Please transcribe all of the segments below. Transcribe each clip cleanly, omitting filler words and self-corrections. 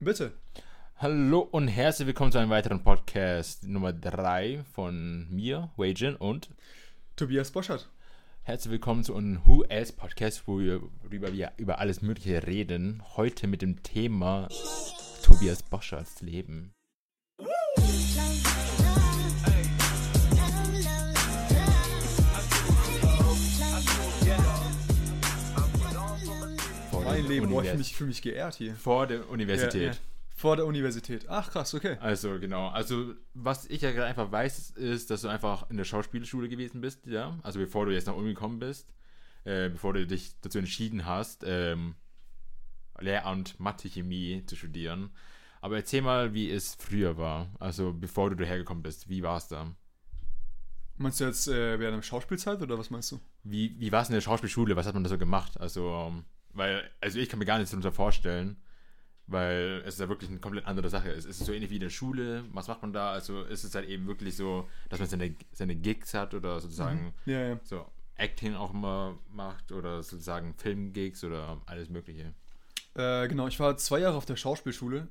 Bitte. Hallo und herzlich willkommen zu einem weiteren Podcast Nummer 3 von mir, Wajin, und Tobias Boschert. herzlich willkommen zu einem Who Else Podcast, worüber wir über alles Mögliche reden. Heute mit dem Thema Tobias Boscherts Leben. Mein Leben, ich fühle mich geehrt hier. Vor der Universität. Ja. Vor der Universität. Ach krass, okay. Also genau, also was ich ja gerade einfach weiß, ist, dass du einfach in der Schauspielschule gewesen bist, ja. Also bevor du jetzt nach Uni gekommen bist, bevor du dich dazu entschieden hast, Lehramt Mathe Chemie zu studieren. Aber erzähl mal, wie es früher war, also bevor du dahergekommen bist. Wie war es da? Meinst du jetzt während der Schauspielzeit oder was meinst du? Wie war es in der Schauspielschule? Was hat man da so gemacht? Also ich kann mir gar nichts darunter vorstellen, weil es ist ja wirklich eine komplett andere Sache. Es ist so ähnlich wie in der Schule. Was macht man da? Also ist es halt eben wirklich so, dass man seine Gigs hat oder sozusagen so Acting auch immer macht oder sozusagen Filmgigs oder alles Mögliche. Genau, ich war 2 Jahre auf der Schauspielschule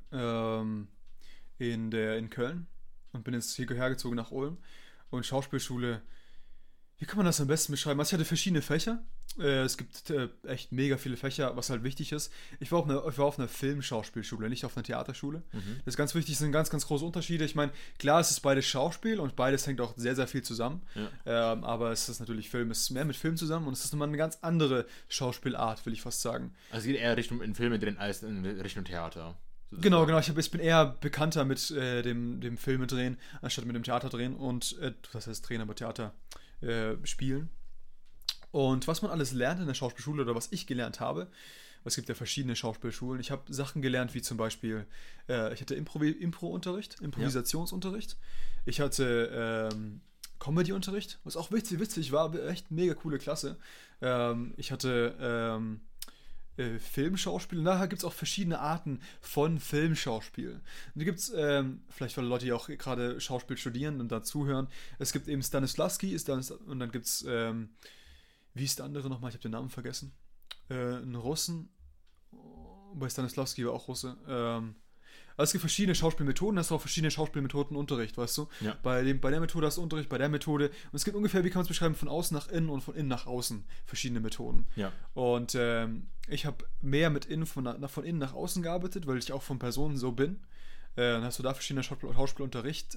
in Köln und bin jetzt hierher gezogen nach Ulm. Und Schauspielschule, wie kann man das am besten beschreiben? Also ich hatte verschiedene Fächer. Es gibt echt mega viele Fächer, was halt wichtig ist. Ich war auf einer Filmschauspielschule, nicht auf einer Theaterschule. Das ist ganz wichtig, es sind ganz, ganz große Unterschiede. Ich meine, klar, es ist beides Schauspiel und beides hängt auch sehr, sehr viel zusammen. Ja. Aber es ist natürlich Film, es ist mehr mit Film zusammen und es ist nochmal eine ganz andere Schauspielart, will ich fast sagen. Also es geht eher in Filme drin als in Richtung Theater. Genau. Ich bin eher bekannter mit dem Filme drehen, anstatt mit dem Theater drehen und, was heißt drehen, aber Theater spielen. Und was man alles lernt in der Schauspielschule oder was ich gelernt habe, es gibt ja verschiedene Schauspielschulen. Ich habe Sachen gelernt, wie zum Beispiel, ich hatte Impro-Unterricht, Improvisationsunterricht. Ich hatte Comedy-Unterricht, was auch witzig war, echt mega coole Klasse. Ich hatte Filmschauspiel. Nachher gibt es auch verschiedene Arten von Filmschauspiel. Und da gibt es, vielleicht für Leute, die auch gerade Schauspiel studieren und da zuhören, es gibt eben Stanislavski, und dann gibt es, wie ist der andere nochmal? Ich habe den Namen vergessen. Einen Russen. Bei Stanislavski war auch Russe. Also es gibt verschiedene Schauspielmethoden, hast du auch verschiedene Schauspielmethodenunterricht, weißt du? Ja. Bei der Methode hast du Unterricht, bei der Methode. Und es gibt ungefähr, wie kann man es beschreiben, von außen nach innen und von innen nach außen verschiedene Methoden. Ja. Und ich habe mehr von innen nach außen gearbeitet, weil ich auch von Personen so bin. Dann hast du da verschiedene Schauspielunterricht.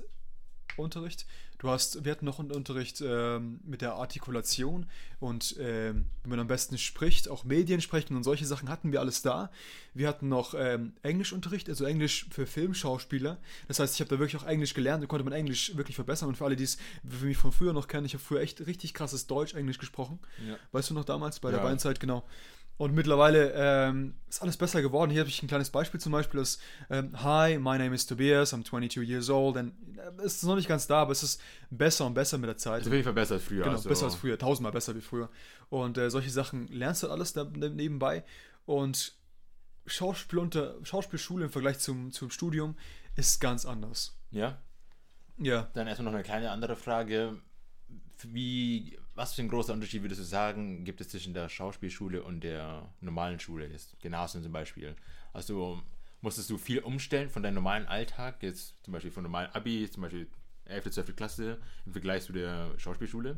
Wir hatten noch einen Unterricht mit der Artikulation und wie man am besten spricht, auch Medien sprechen und solche Sachen hatten wir alles da. Wir hatten noch Englischunterricht, also Englisch für Filmschauspieler. Das heißt, ich habe da wirklich auch Englisch gelernt und konnte mein Englisch wirklich verbessern. Und für alle, die es für mich von früher noch kennen, ich habe früher echt richtig krasses Deutsch-Englisch gesprochen. Ja. Weißt du noch damals bei der Weinzeit, genau. Und mittlerweile ist alles besser geworden. Hier habe ich ein kleines Beispiel zum Beispiel. Das Hi, my name is Tobias, I'm 22 years old. Und es ist noch nicht ganz da, aber es ist besser und besser mit der Zeit. Es ist auf jeden Fall besser als früher. Genau, besser als früher, 1000-mal besser wie früher. Und solche Sachen lernst du halt alles nebenbei. Und Schauspielschule im Vergleich zum Studium ist ganz anders. Ja? Ja. Dann erstmal noch eine kleine andere Frage. Was für ein großer Unterschied würdest du sagen, gibt es zwischen der Schauspielschule und der normalen Schule, jetzt Gymnasium zum Beispiel? Also musstest du viel umstellen von deinem normalen Alltag, jetzt zum Beispiel von normalen Abi, zum Beispiel 11., 12. Klasse im Vergleich zu der Schauspielschule?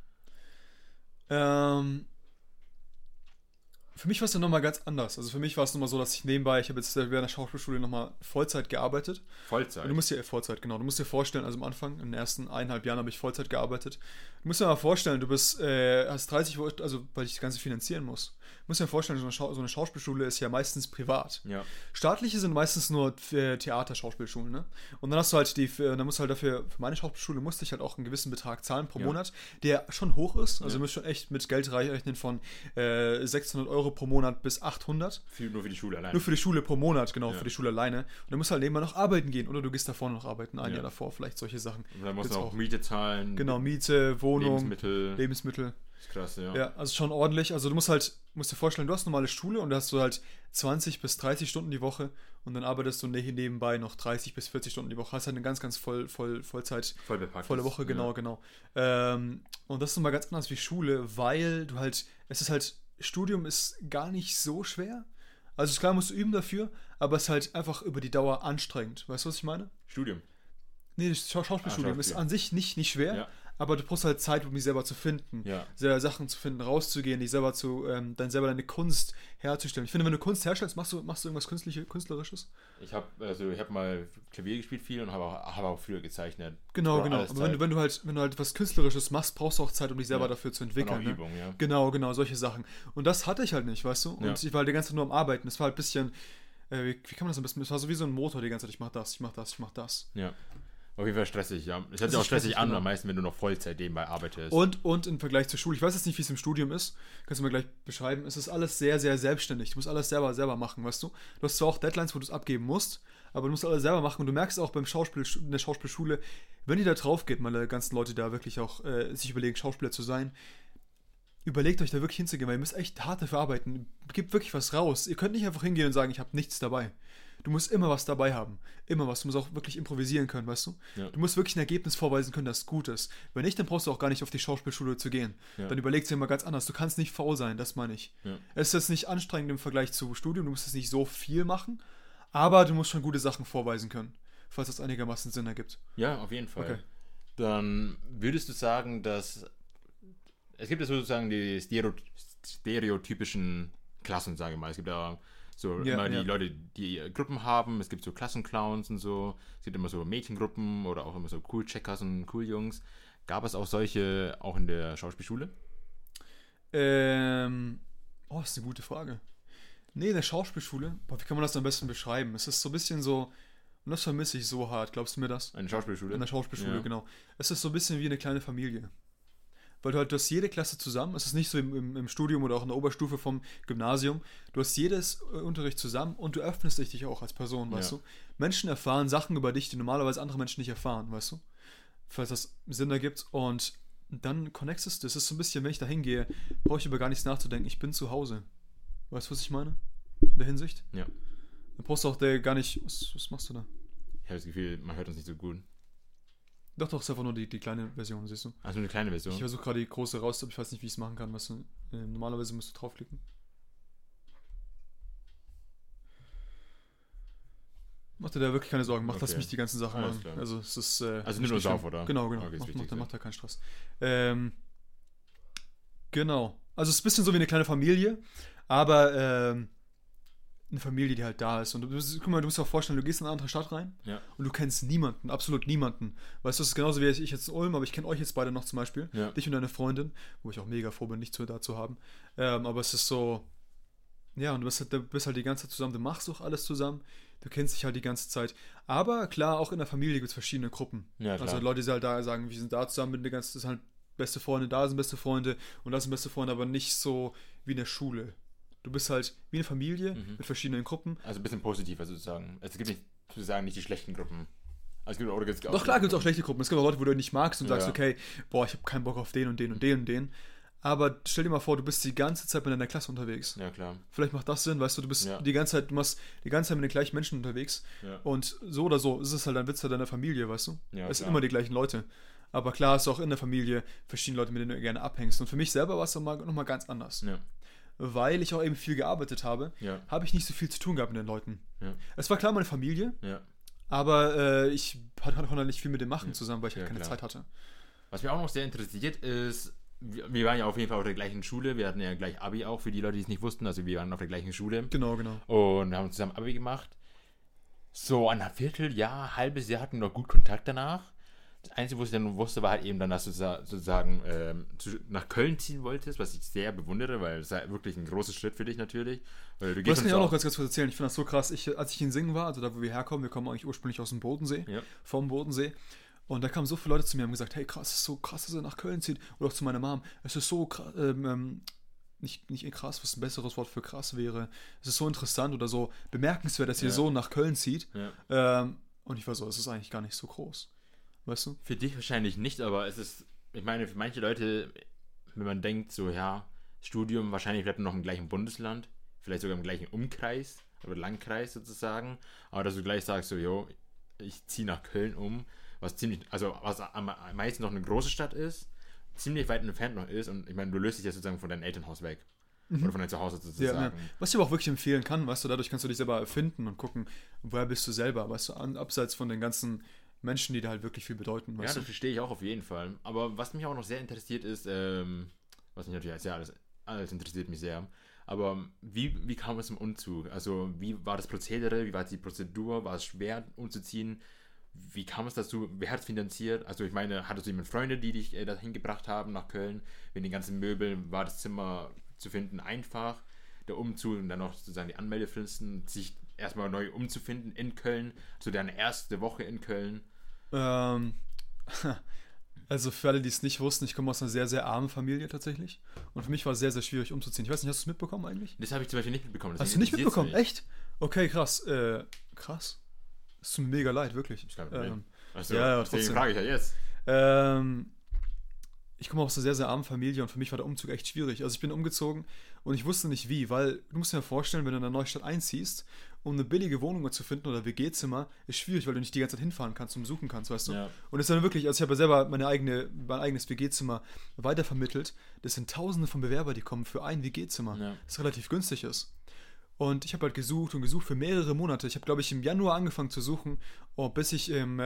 Für mich war es dann nochmal ganz anders. Also für mich war es nochmal so, dass ich nebenbei, ich habe jetzt während der Schauspielschule nochmal Vollzeit gearbeitet. Vollzeit? Und Vollzeit, genau. Du musst dir vorstellen, also am Anfang, in den ersten 1,5 Jahren habe ich Vollzeit gearbeitet. Du musst dir mal vorstellen, du hast 30, also weil ich das Ganze finanzieren muss. Du musst dir vorstellen, so eine Schauspielschule ist ja meistens privat. Ja. Staatliche sind meistens nur Theaterschauspielschulen, ne? Und dann hast du halt dann musst du halt dafür, für meine Schauspielschule musste ich halt auch einen gewissen Betrag zahlen pro Monat, der schon hoch ist. Also du musst schon echt mit Geld rechnen von 600 Euro pro Monat bis 800. Nur für die Schule alleine. Nur für die Schule pro Monat, genau, für die Schule alleine. Und dann musst du halt nebenbei noch arbeiten gehen. Oder du gehst davor noch arbeiten, ein Jahr davor, vielleicht solche Sachen. Und dann musst du auch Miete zahlen. Genau, Miete, Wohnung, Lebensmittel. Das ist krass, ja. Ja, also schon ordentlich. Also du musst dir vorstellen, du hast normale Schule und da hast du halt 20 bis 30 Stunden die Woche und dann arbeitest du nebenbei noch 30 bis 40 Stunden die Woche. Hast halt eine ganz, ganz Vollzeit. Volle Woche, genau. Und das ist nochmal ganz anders wie Schule, weil es ist halt, Studium ist gar nicht so schwer, Also klar musst du üben dafür, aber es ist halt einfach über die Dauer anstrengend. Weißt du, was ich meine? Studium. Nee, das Schauspielstudium ist Schauspiel. an sich nicht schwer, Ja. aber du brauchst halt Zeit, um dich selber zu finden, Ja. selber Sachen zu finden, rauszugehen, dich selber dann selber deine Kunst herzustellen. Ich finde, wenn du Kunst herstellst, machst du irgendwas Künstlerisches? Ich habe mal Klavier gespielt viel und habe auch früher gezeichnet. Genau, Alles genau. Aber Zeit. wenn du halt was Künstlerisches machst, brauchst du auch Zeit, um dich selber Ja. dafür zu Und entwickeln. auch Ne? Übung, ja. Genau, solche Sachen. Und das hatte ich halt nicht, weißt du? Und Ja. ich war halt die ganze Zeit nur am Arbeiten. Es war halt ein bisschen, wie kann man das ein bisschen, es war so wie so ein Motor die ganze Zeit, ich mach das. Ja. Auf jeden Fall stressig, ja. Es hört Das sich auch ist stressig stressig, an, genau. am meisten, wenn du noch Vollzeit nebenbei arbeitest. Und im Vergleich zur Schule, ich weiß jetzt nicht, wie es im Studium ist, kannst du mir gleich beschreiben, es ist alles sehr, sehr selbstständig. Du musst alles selber machen, weißt du? Du hast zwar auch Deadlines, wo du es abgeben musst, aber du musst alles selber machen und du merkst auch in der Schauspielschule, wenn ihr da drauf geht, meine ganzen Leute, die da wirklich auch sich überlegen, Schauspieler zu sein, überlegt euch da wirklich hinzugehen, weil ihr müsst echt hart dafür arbeiten. Gebt wirklich was raus. Ihr könnt nicht einfach hingehen und sagen, ich habe nichts dabei. Du musst immer was dabei haben. Immer was. Du musst auch wirklich improvisieren können, weißt du? Ja. Du musst wirklich ein Ergebnis vorweisen können, das gut ist. Wenn nicht, dann brauchst du auch gar nicht auf die Schauspielschule zu gehen. Ja. Dann überlegst du dir mal ganz anders. Du kannst nicht faul sein, das meine ich. Ja. Es ist jetzt nicht anstrengend im Vergleich zu Studium, du musst jetzt nicht so viel machen, aber du musst schon gute Sachen vorweisen können, falls das einigermaßen Sinn ergibt. Ja, auf jeden Fall. Okay. Dann würdest du sagen, dass es gibt ja sozusagen die stereotypischen Klassen, sage ich mal. Es gibt ja so Ja, immer die ja. Leute, die Gruppen haben. Es gibt so Klassenclowns und so. Es gibt immer so Mädchengruppen oder auch immer so Cool-Checkers und Cool-Jungs. Gab es auch solche auch in der Schauspielschule? Das ist eine gute Frage. Nee, in der Schauspielschule, wie kann man das am besten beschreiben? Es ist so ein bisschen so, und das vermisse ich so hart, glaubst du mir das? Eine Schauspielschule? In der Schauspielschule, Ja. genau. Es ist so ein bisschen wie eine kleine Familie. Weil du hast jede Klasse zusammen, es ist nicht so im Studium oder auch in der Oberstufe vom Gymnasium, du hast jedes Unterricht zusammen und du öffnest dich auch als Person, weißt Ja. du? Menschen erfahren Sachen über dich, die normalerweise andere Menschen nicht erfahren, weißt du? Falls das Sinn ergibt und dann connectest du. Es ist so ein bisschen, wenn ich da hingehe, brauche ich über gar nichts nachzudenken, ich bin zu Hause. Weißt du, was ich meine? In der Hinsicht? Ja. Dann brauchst du auch gar nicht, was machst du da? Ich habe das Gefühl, man hört uns nicht so gut. Doch, es ist einfach nur die kleine Version, siehst du? Also eine kleine Version. Ich versuche gerade die große raus, aber ich weiß nicht, wie ich es machen kann. Weißt du? Normalerweise musst du draufklicken. Mach dir da wirklich keine Sorgen. Lass Okay. mich die ganzen Sachen Alles machen. klar. Also es ist. Also nicht nimm uns schlimm. auf, oder? Genau. Okay, ist wichtig, Mach da keinen Stress. Genau. Also es ist ein bisschen so wie eine kleine Familie, aber eine Familie, die halt da ist. Und guck mal, du musst dir auch vorstellen, du gehst in eine andere Stadt rein Ja. und du kennst niemanden, absolut niemanden. Weißt du, es ist genauso wie ich jetzt in Ulm, aber ich kenne euch jetzt beide noch zum Beispiel. Ja. Dich und deine Freundin, wo ich auch mega froh bin, dich da zu haben. Aber es ist so, ja, und du bist halt die ganze Zeit zusammen, du machst auch alles zusammen, du kennst dich halt die ganze Zeit. Aber klar, auch in der Familie gibt es verschiedene Gruppen. Ja, klar. Also Leute, die halt da sagen, wir sind da zusammen mit der ganzen, das sind halt beste Freunde, da sind beste Freunde und da sind beste Freunde, aber nicht so wie in der Schule. Du bist halt wie eine Familie mit verschiedenen Gruppen. Also ein bisschen positiver sozusagen. Es gibt nicht, sozusagen, nicht die schlechten Gruppen. Also es gibt, oder gibt's Doch klar gibt es auch schlechte Gruppen. Es gibt auch Leute, wo du nicht magst und Ja. sagst, okay, boah, ich habe keinen Bock auf den und den und den und den. Aber stell dir mal vor, du bist die ganze Zeit mit deiner Klasse unterwegs. Ja, klar. Vielleicht macht das Sinn, weißt du, du bist Ja. du machst die ganze Zeit mit den gleichen Menschen unterwegs. Ja. Und so oder so ist es halt ein Witz deiner Familie, weißt du? Ja, Es sind klar. immer die gleichen Leute. Aber klar hast du auch in der Familie verschiedene Leute, mit denen du gerne abhängst. Und für mich selber war es nochmal ganz anders. Ja. Weil ich auch eben viel gearbeitet habe, Ja. habe ich nicht so viel zu tun gehabt mit den Leuten. Ja. Es war klar meine Familie, Ja. aber ich konnte halt nicht viel mit dem machen zusammen, weil ich halt Ja, keine klar. Zeit hatte. Was mich auch noch sehr interessiert ist, wir waren ja auf jeden Fall auf der gleichen Schule. Wir hatten ja gleich Abi auch, für die Leute, die es nicht wussten. Also wir waren auf der gleichen Schule. Genau. Und haben zusammen Abi gemacht. So ein Vierteljahr, halbes Jahr hatten wir noch gut Kontakt danach. Das Einzige, was ich dann wusste, war halt eben dann, dass du sozusagen nach Köln ziehen wolltest, was ich sehr bewundere, weil es ist wirklich ein großer Schritt für dich natürlich. Weil du Das kann ich uns auch noch ganz kurz erzählen. Ich finde das so krass. Als ich in Singen war, also da, wo wir herkommen, wir kommen eigentlich ursprünglich aus dem Bodensee, Ja. vom Bodensee. Und da kamen so viele Leute zu mir und haben gesagt, hey krass, es ist so krass, dass er nach Köln zieht. Oder auch zu meiner Mom, es ist so krass, nicht krass, was ein besseres Wort für krass wäre. Es ist so interessant oder so bemerkenswert, dass ihr Ja. so nach Köln zieht. Ja. Und ich war so, es ist eigentlich gar nicht so groß. Weißt du? Für dich wahrscheinlich nicht, aber es ist, ich meine, für manche Leute, wenn man denkt, so, ja, Studium, wahrscheinlich bleibt man noch im gleichen Bundesland, vielleicht sogar im gleichen Umkreis oder Landkreis sozusagen, aber dass du gleich sagst, so, jo, ich ziehe nach Köln um, was am meisten noch eine große Stadt ist, ziemlich weit entfernt noch ist und ich meine, du löst dich ja sozusagen von deinem Elternhaus weg. Oder von deinem Zuhause Ja, sozusagen. ja. Was ich aber auch wirklich empfehlen kann, weißt du, dadurch kannst du dich selber erfinden und gucken, woher bist du selber, weißt du, abseits von den ganzen Menschen, die dir halt wirklich viel bedeuten, Ja, weißt das du. verstehe ich auch auf jeden Fall. Aber was mich auch noch sehr interessiert ist, was mich natürlich sehr alles interessiert mich sehr. Aber wie kam es zum Umzug? Also wie war das Prozedere? Wie war die Prozedur? War es schwer umzuziehen? Wie kam es dazu? Wer hat es finanziert? Also ich meine, hattest du jemand Freunde, die dich dahin gebracht haben nach Köln? Wegen den ganzen Möbeln war das Zimmer zu finden einfach. Der Umzug und dann noch sozusagen die Anmeldefristen, sich erstmal neu umzufinden in Köln. So deine erste Woche in Köln. Ähm, also für alle, die es nicht wussten, ich komme aus einer sehr, sehr armen Familie tatsächlich. Und für mich war es sehr, sehr schwierig umzuziehen. Ich weiß nicht, hast du es mitbekommen eigentlich? Das habe ich zum Beispiel nicht mitbekommen. Hast du nicht Deswegen mitbekommen? interessiert's Echt? Okay, krass. Krass. Es tut mir mega leid, wirklich. mich. Kein Problem. Also, ja, ja, deswegen trotzdem. frage ich ja jetzt. Ich komme aus einer sehr, sehr armen Familie und für mich war der Umzug echt schwierig. Also ich bin umgezogen und ich wusste nicht wie, weil du musst dir ja vorstellen, wenn du in eine neue Stadt einziehst, um eine billige Wohnung zu finden oder WG-Zimmer, ist schwierig, weil du nicht die ganze Zeit hinfahren kannst und suchen kannst, weißt du? Ja. Und es ist dann wirklich, also ich habe ja selber mein eigenes WG-Zimmer weitervermittelt. Das sind Tausende von Bewerber, die kommen für ein WG-Zimmer, Ja. das relativ günstig ist. Und ich habe halt gesucht und gesucht für mehrere Monate. Ich habe, glaube ich, im Januar angefangen zu suchen, bis ich im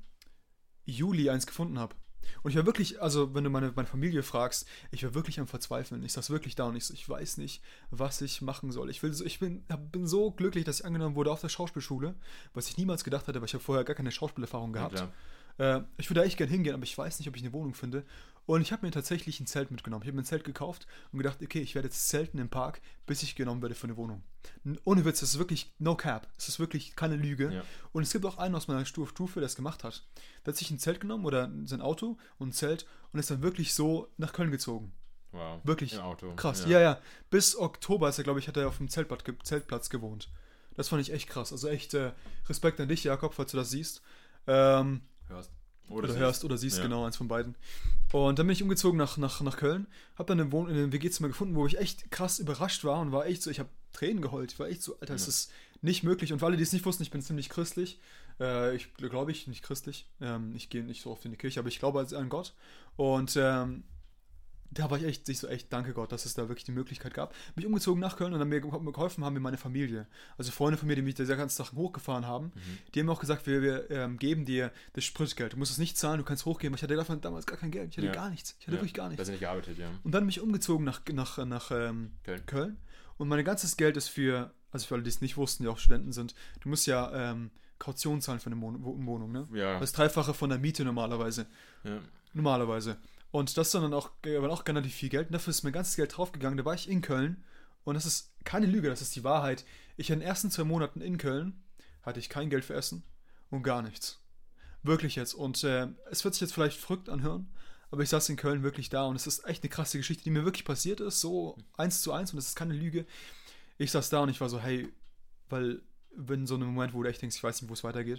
Juli eins gefunden habe. Und ich war wirklich, also wenn du meine Familie fragst, ich war wirklich am Verzweifeln. Ich saß wirklich da und ich weiß nicht, was ich machen soll. Bin so glücklich, dass ich angenommen wurde auf der Schauspielschule, was ich niemals gedacht hatte, weil ich habe vorher gar keine Schauspielerfahrung gehabt. klar. Ich würde echt gern hingehen, aber ich weiß nicht, ob ich eine Wohnung finde. Und ich habe mir tatsächlich ein Zelt mitgenommen. Ich habe mir ein Zelt gekauft und gedacht, okay, ich werde jetzt zelten im Park, bis ich genommen werde für eine Wohnung. Ohne Witz, das ist wirklich no cap. Es ist wirklich keine Lüge. Ja. Und es gibt auch einen aus meiner Stufe, der es gemacht hat. Der hat sich ein Zelt genommen oder sein Auto und ein Zelt und ist dann wirklich so nach Köln gezogen. Wow. Wirklich Im Auto. krass. Ja. Bis Oktober ist er, glaube ich, hat er auf dem Zeltplatz gewohnt. Das fand ich echt krass. Also echt Respekt an dich, Jakob, falls du das siehst. Hörst. Oder hörst oder siehst, Ja. genau, eins von beiden. Und dann bin ich umgezogen nach Köln, habe dann in einem WG-Zimmer gefunden, wo ich echt krass überrascht war und war echt so, ich habe Tränen geheult. Ich war echt so, Alter, es ist nicht möglich. Und für alle, die es nicht wussten, ich bin ziemlich christlich. Ich glaube, nicht christlich. Ich gehe nicht so oft in die Kirche, aber ich glaube an Gott. Und da war ich echt, danke Gott, dass es da wirklich die Möglichkeit gab. Bin ich umgezogen nach Köln und dann mir geholfen haben mir meine Familie. Also Freunde von mir, die mich da ganzen Tag hochgefahren haben, die haben mir auch gesagt, wir geben dir das Spritgeld. Du musst es nicht zahlen, du kannst hochgehen. Ich hatte davon damals gar kein Geld. Ich hatte gar nichts. Ich hatte wirklich gar nichts. Da sind nicht gearbeitet, ja. Und dann bin ich umgezogen nach Köln. Und mein ganzes Geld ist also für alle, die es nicht wussten, die auch Studenten sind, du musst ja Kaution zahlen für eine Wohnung, ne? Ja. Das Dreifache von der Miete normalerweise. Ja. Normalerweise. Und das dann auch relativ viel Geld. Und dafür ist mein ganzes Geld draufgegangen. Da war ich in Köln. Und das ist keine Lüge, das ist die Wahrheit. In den ersten 2 Monaten in Köln hatte ich kein Geld für Essen und gar nichts. Wirklich jetzt. Und es wird sich jetzt vielleicht verrückt anhören, aber ich saß in Köln wirklich da und es ist echt eine krasse Geschichte, die mir wirklich passiert ist. So 1:1 und das ist keine Lüge. Ich saß da und ich war so, hey, weil in so einem Moment, wo du echt denkst, ich weiß nicht, wo es weitergeht.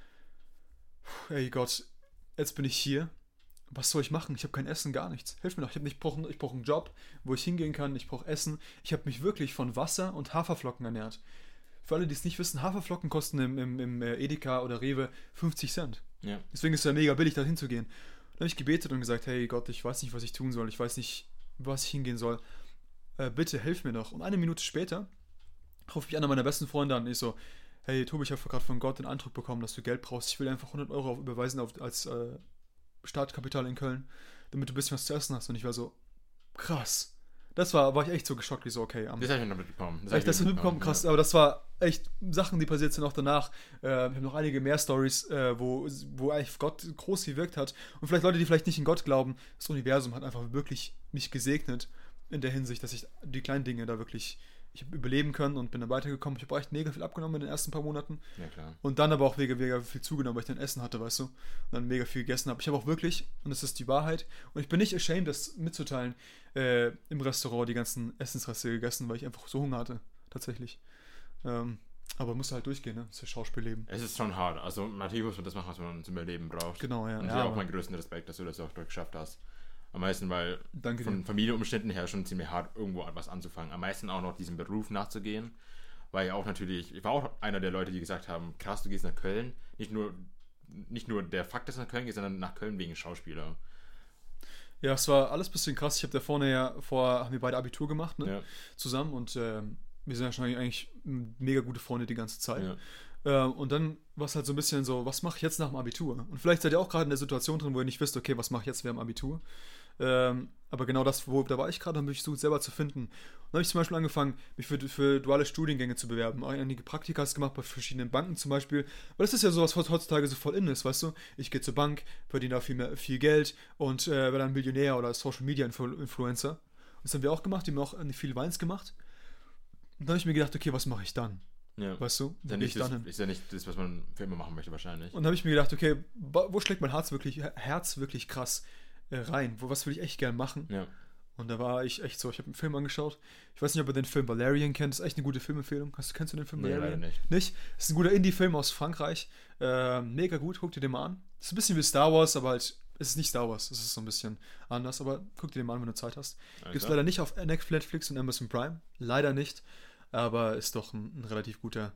Ey Gott, jetzt bin ich hier. Was soll ich machen? Ich habe kein Essen, gar nichts. Hilf mir doch. Ich brauche einen Job, wo ich hingehen kann. Ich brauche Essen. Ich habe mich wirklich von Wasser und Haferflocken ernährt. Für alle, die es nicht wissen, Haferflocken kosten im Edeka oder Rewe 50 Cent. Ja. Deswegen ist es ja mega billig, da hinzugehen. Dann habe ich gebetet und gesagt, hey Gott, ich weiß nicht, was ich tun soll. Ich weiß nicht, was ich hingehen soll. Bitte, hilf mir doch. Und 1 Minute später rufe ich einer meiner besten Freunde an. Ich so, hey Tobi, ich habe gerade von Gott den Eindruck bekommen, dass du Geld brauchst. Ich will einfach 100 Euro überweisen als Startkapital in Köln, damit du ein bisschen was zu essen hast. Und ich war so, krass. War ich echt so geschockt, wie so, okay. Das habe ich noch mitbekommen. Habe ich das mitbekommen? Krass, ja. Aber das war echt Sachen, die passiert sind auch danach. Wir haben noch einige mehr Stories, wo eigentlich Gott groß gewirkt hat. Und vielleicht Leute, die vielleicht nicht in Gott glauben, das Universum hat einfach wirklich mich gesegnet in der Hinsicht, dass ich die kleinen Dinge da wirklich, ich habe überleben können und bin dann weitergekommen. Ich habe echt mega viel abgenommen in den ersten paar Monaten. Ja, klar. Und dann aber auch mega viel zugenommen, weil ich dann Essen hatte, weißt du. Und dann mega viel gegessen habe. Ich habe auch wirklich, und das ist die Wahrheit, und ich bin nicht ashamed, das mitzuteilen, im Restaurant die ganzen Essensreste gegessen, weil ich einfach so Hunger hatte. Tatsächlich. Aber musste halt durchgehen, ne? Das ist das Schauspielleben. Es ist schon hart. Also natürlich muss man das machen, was man zum Überleben braucht. Genau, ja. Und ich ja, habe auch meinen größten Respekt, dass du das auch geschafft hast. Am meisten, weil Danke von dir. Familienumständen her schon ziemlich hart, irgendwo etwas anzufangen. Am meisten auch noch diesem Beruf nachzugehen. Weil ich war auch einer der Leute, die gesagt haben, krass, du gehst nach Köln. Nicht nur der Fakt, dass du nach Köln gehst, sondern nach Köln wegen Schauspieler. Ja, es war alles ein bisschen krass. Ich habe da vorne haben wir beide Abitur gemacht, ne? Ja. Zusammen und wir sind ja schon eigentlich mega gute Freunde die ganze Zeit. Ja. Und dann war es halt so ein bisschen so, was mache ich jetzt nach dem Abitur? Und vielleicht seid ihr auch gerade in der Situation drin, wo ihr nicht wisst, okay, was mache ich jetzt während dem Abitur? Aber genau das, da war ich gerade, habe ich versucht, selber zu finden. Und dann habe ich zum Beispiel angefangen, mich für duale Studiengänge zu bewerben. Auch einige Praktikas gemacht bei verschiedenen Banken zum Beispiel. Weil das ist ja sowas, was heutzutage so voll in ist, weißt du? Ich gehe zur Bank, verdiene da viel Geld und werde dann Millionär oder Social Media Influencer. Und das haben wir auch gemacht, die haben auch viel Weins gemacht. Und dann habe ich mir gedacht, okay, was mache ich dann? Ja. Weißt du? Ist ja, Wo gehe ich dann hin? ist ja nicht das, was man für immer machen möchte, wahrscheinlich. Und dann habe ich mir gedacht, okay, wo schlägt mein Herz wirklich krass rein? Was will ich echt gern machen? Ja. Und da war ich echt so, ich habe einen Film angeschaut. Ich weiß nicht, ob ihr den Film Valerian kennt. Das ist echt eine gute Filmempfehlung. Kennst du den Film Nee, Valerian? leider nicht. Nicht? Das ist ein guter Indie-Film aus Frankreich. Mega gut, guck dir den mal an. Das ist ein bisschen wie Star Wars, aber halt, es ist nicht Star Wars. Es ist so ein bisschen anders, aber guck dir den mal an, wenn du Zeit hast. Alles Gibt es klar. leider nicht auf Netflix und Amazon Prime. Leider nicht. Aber ist doch ein relativ guter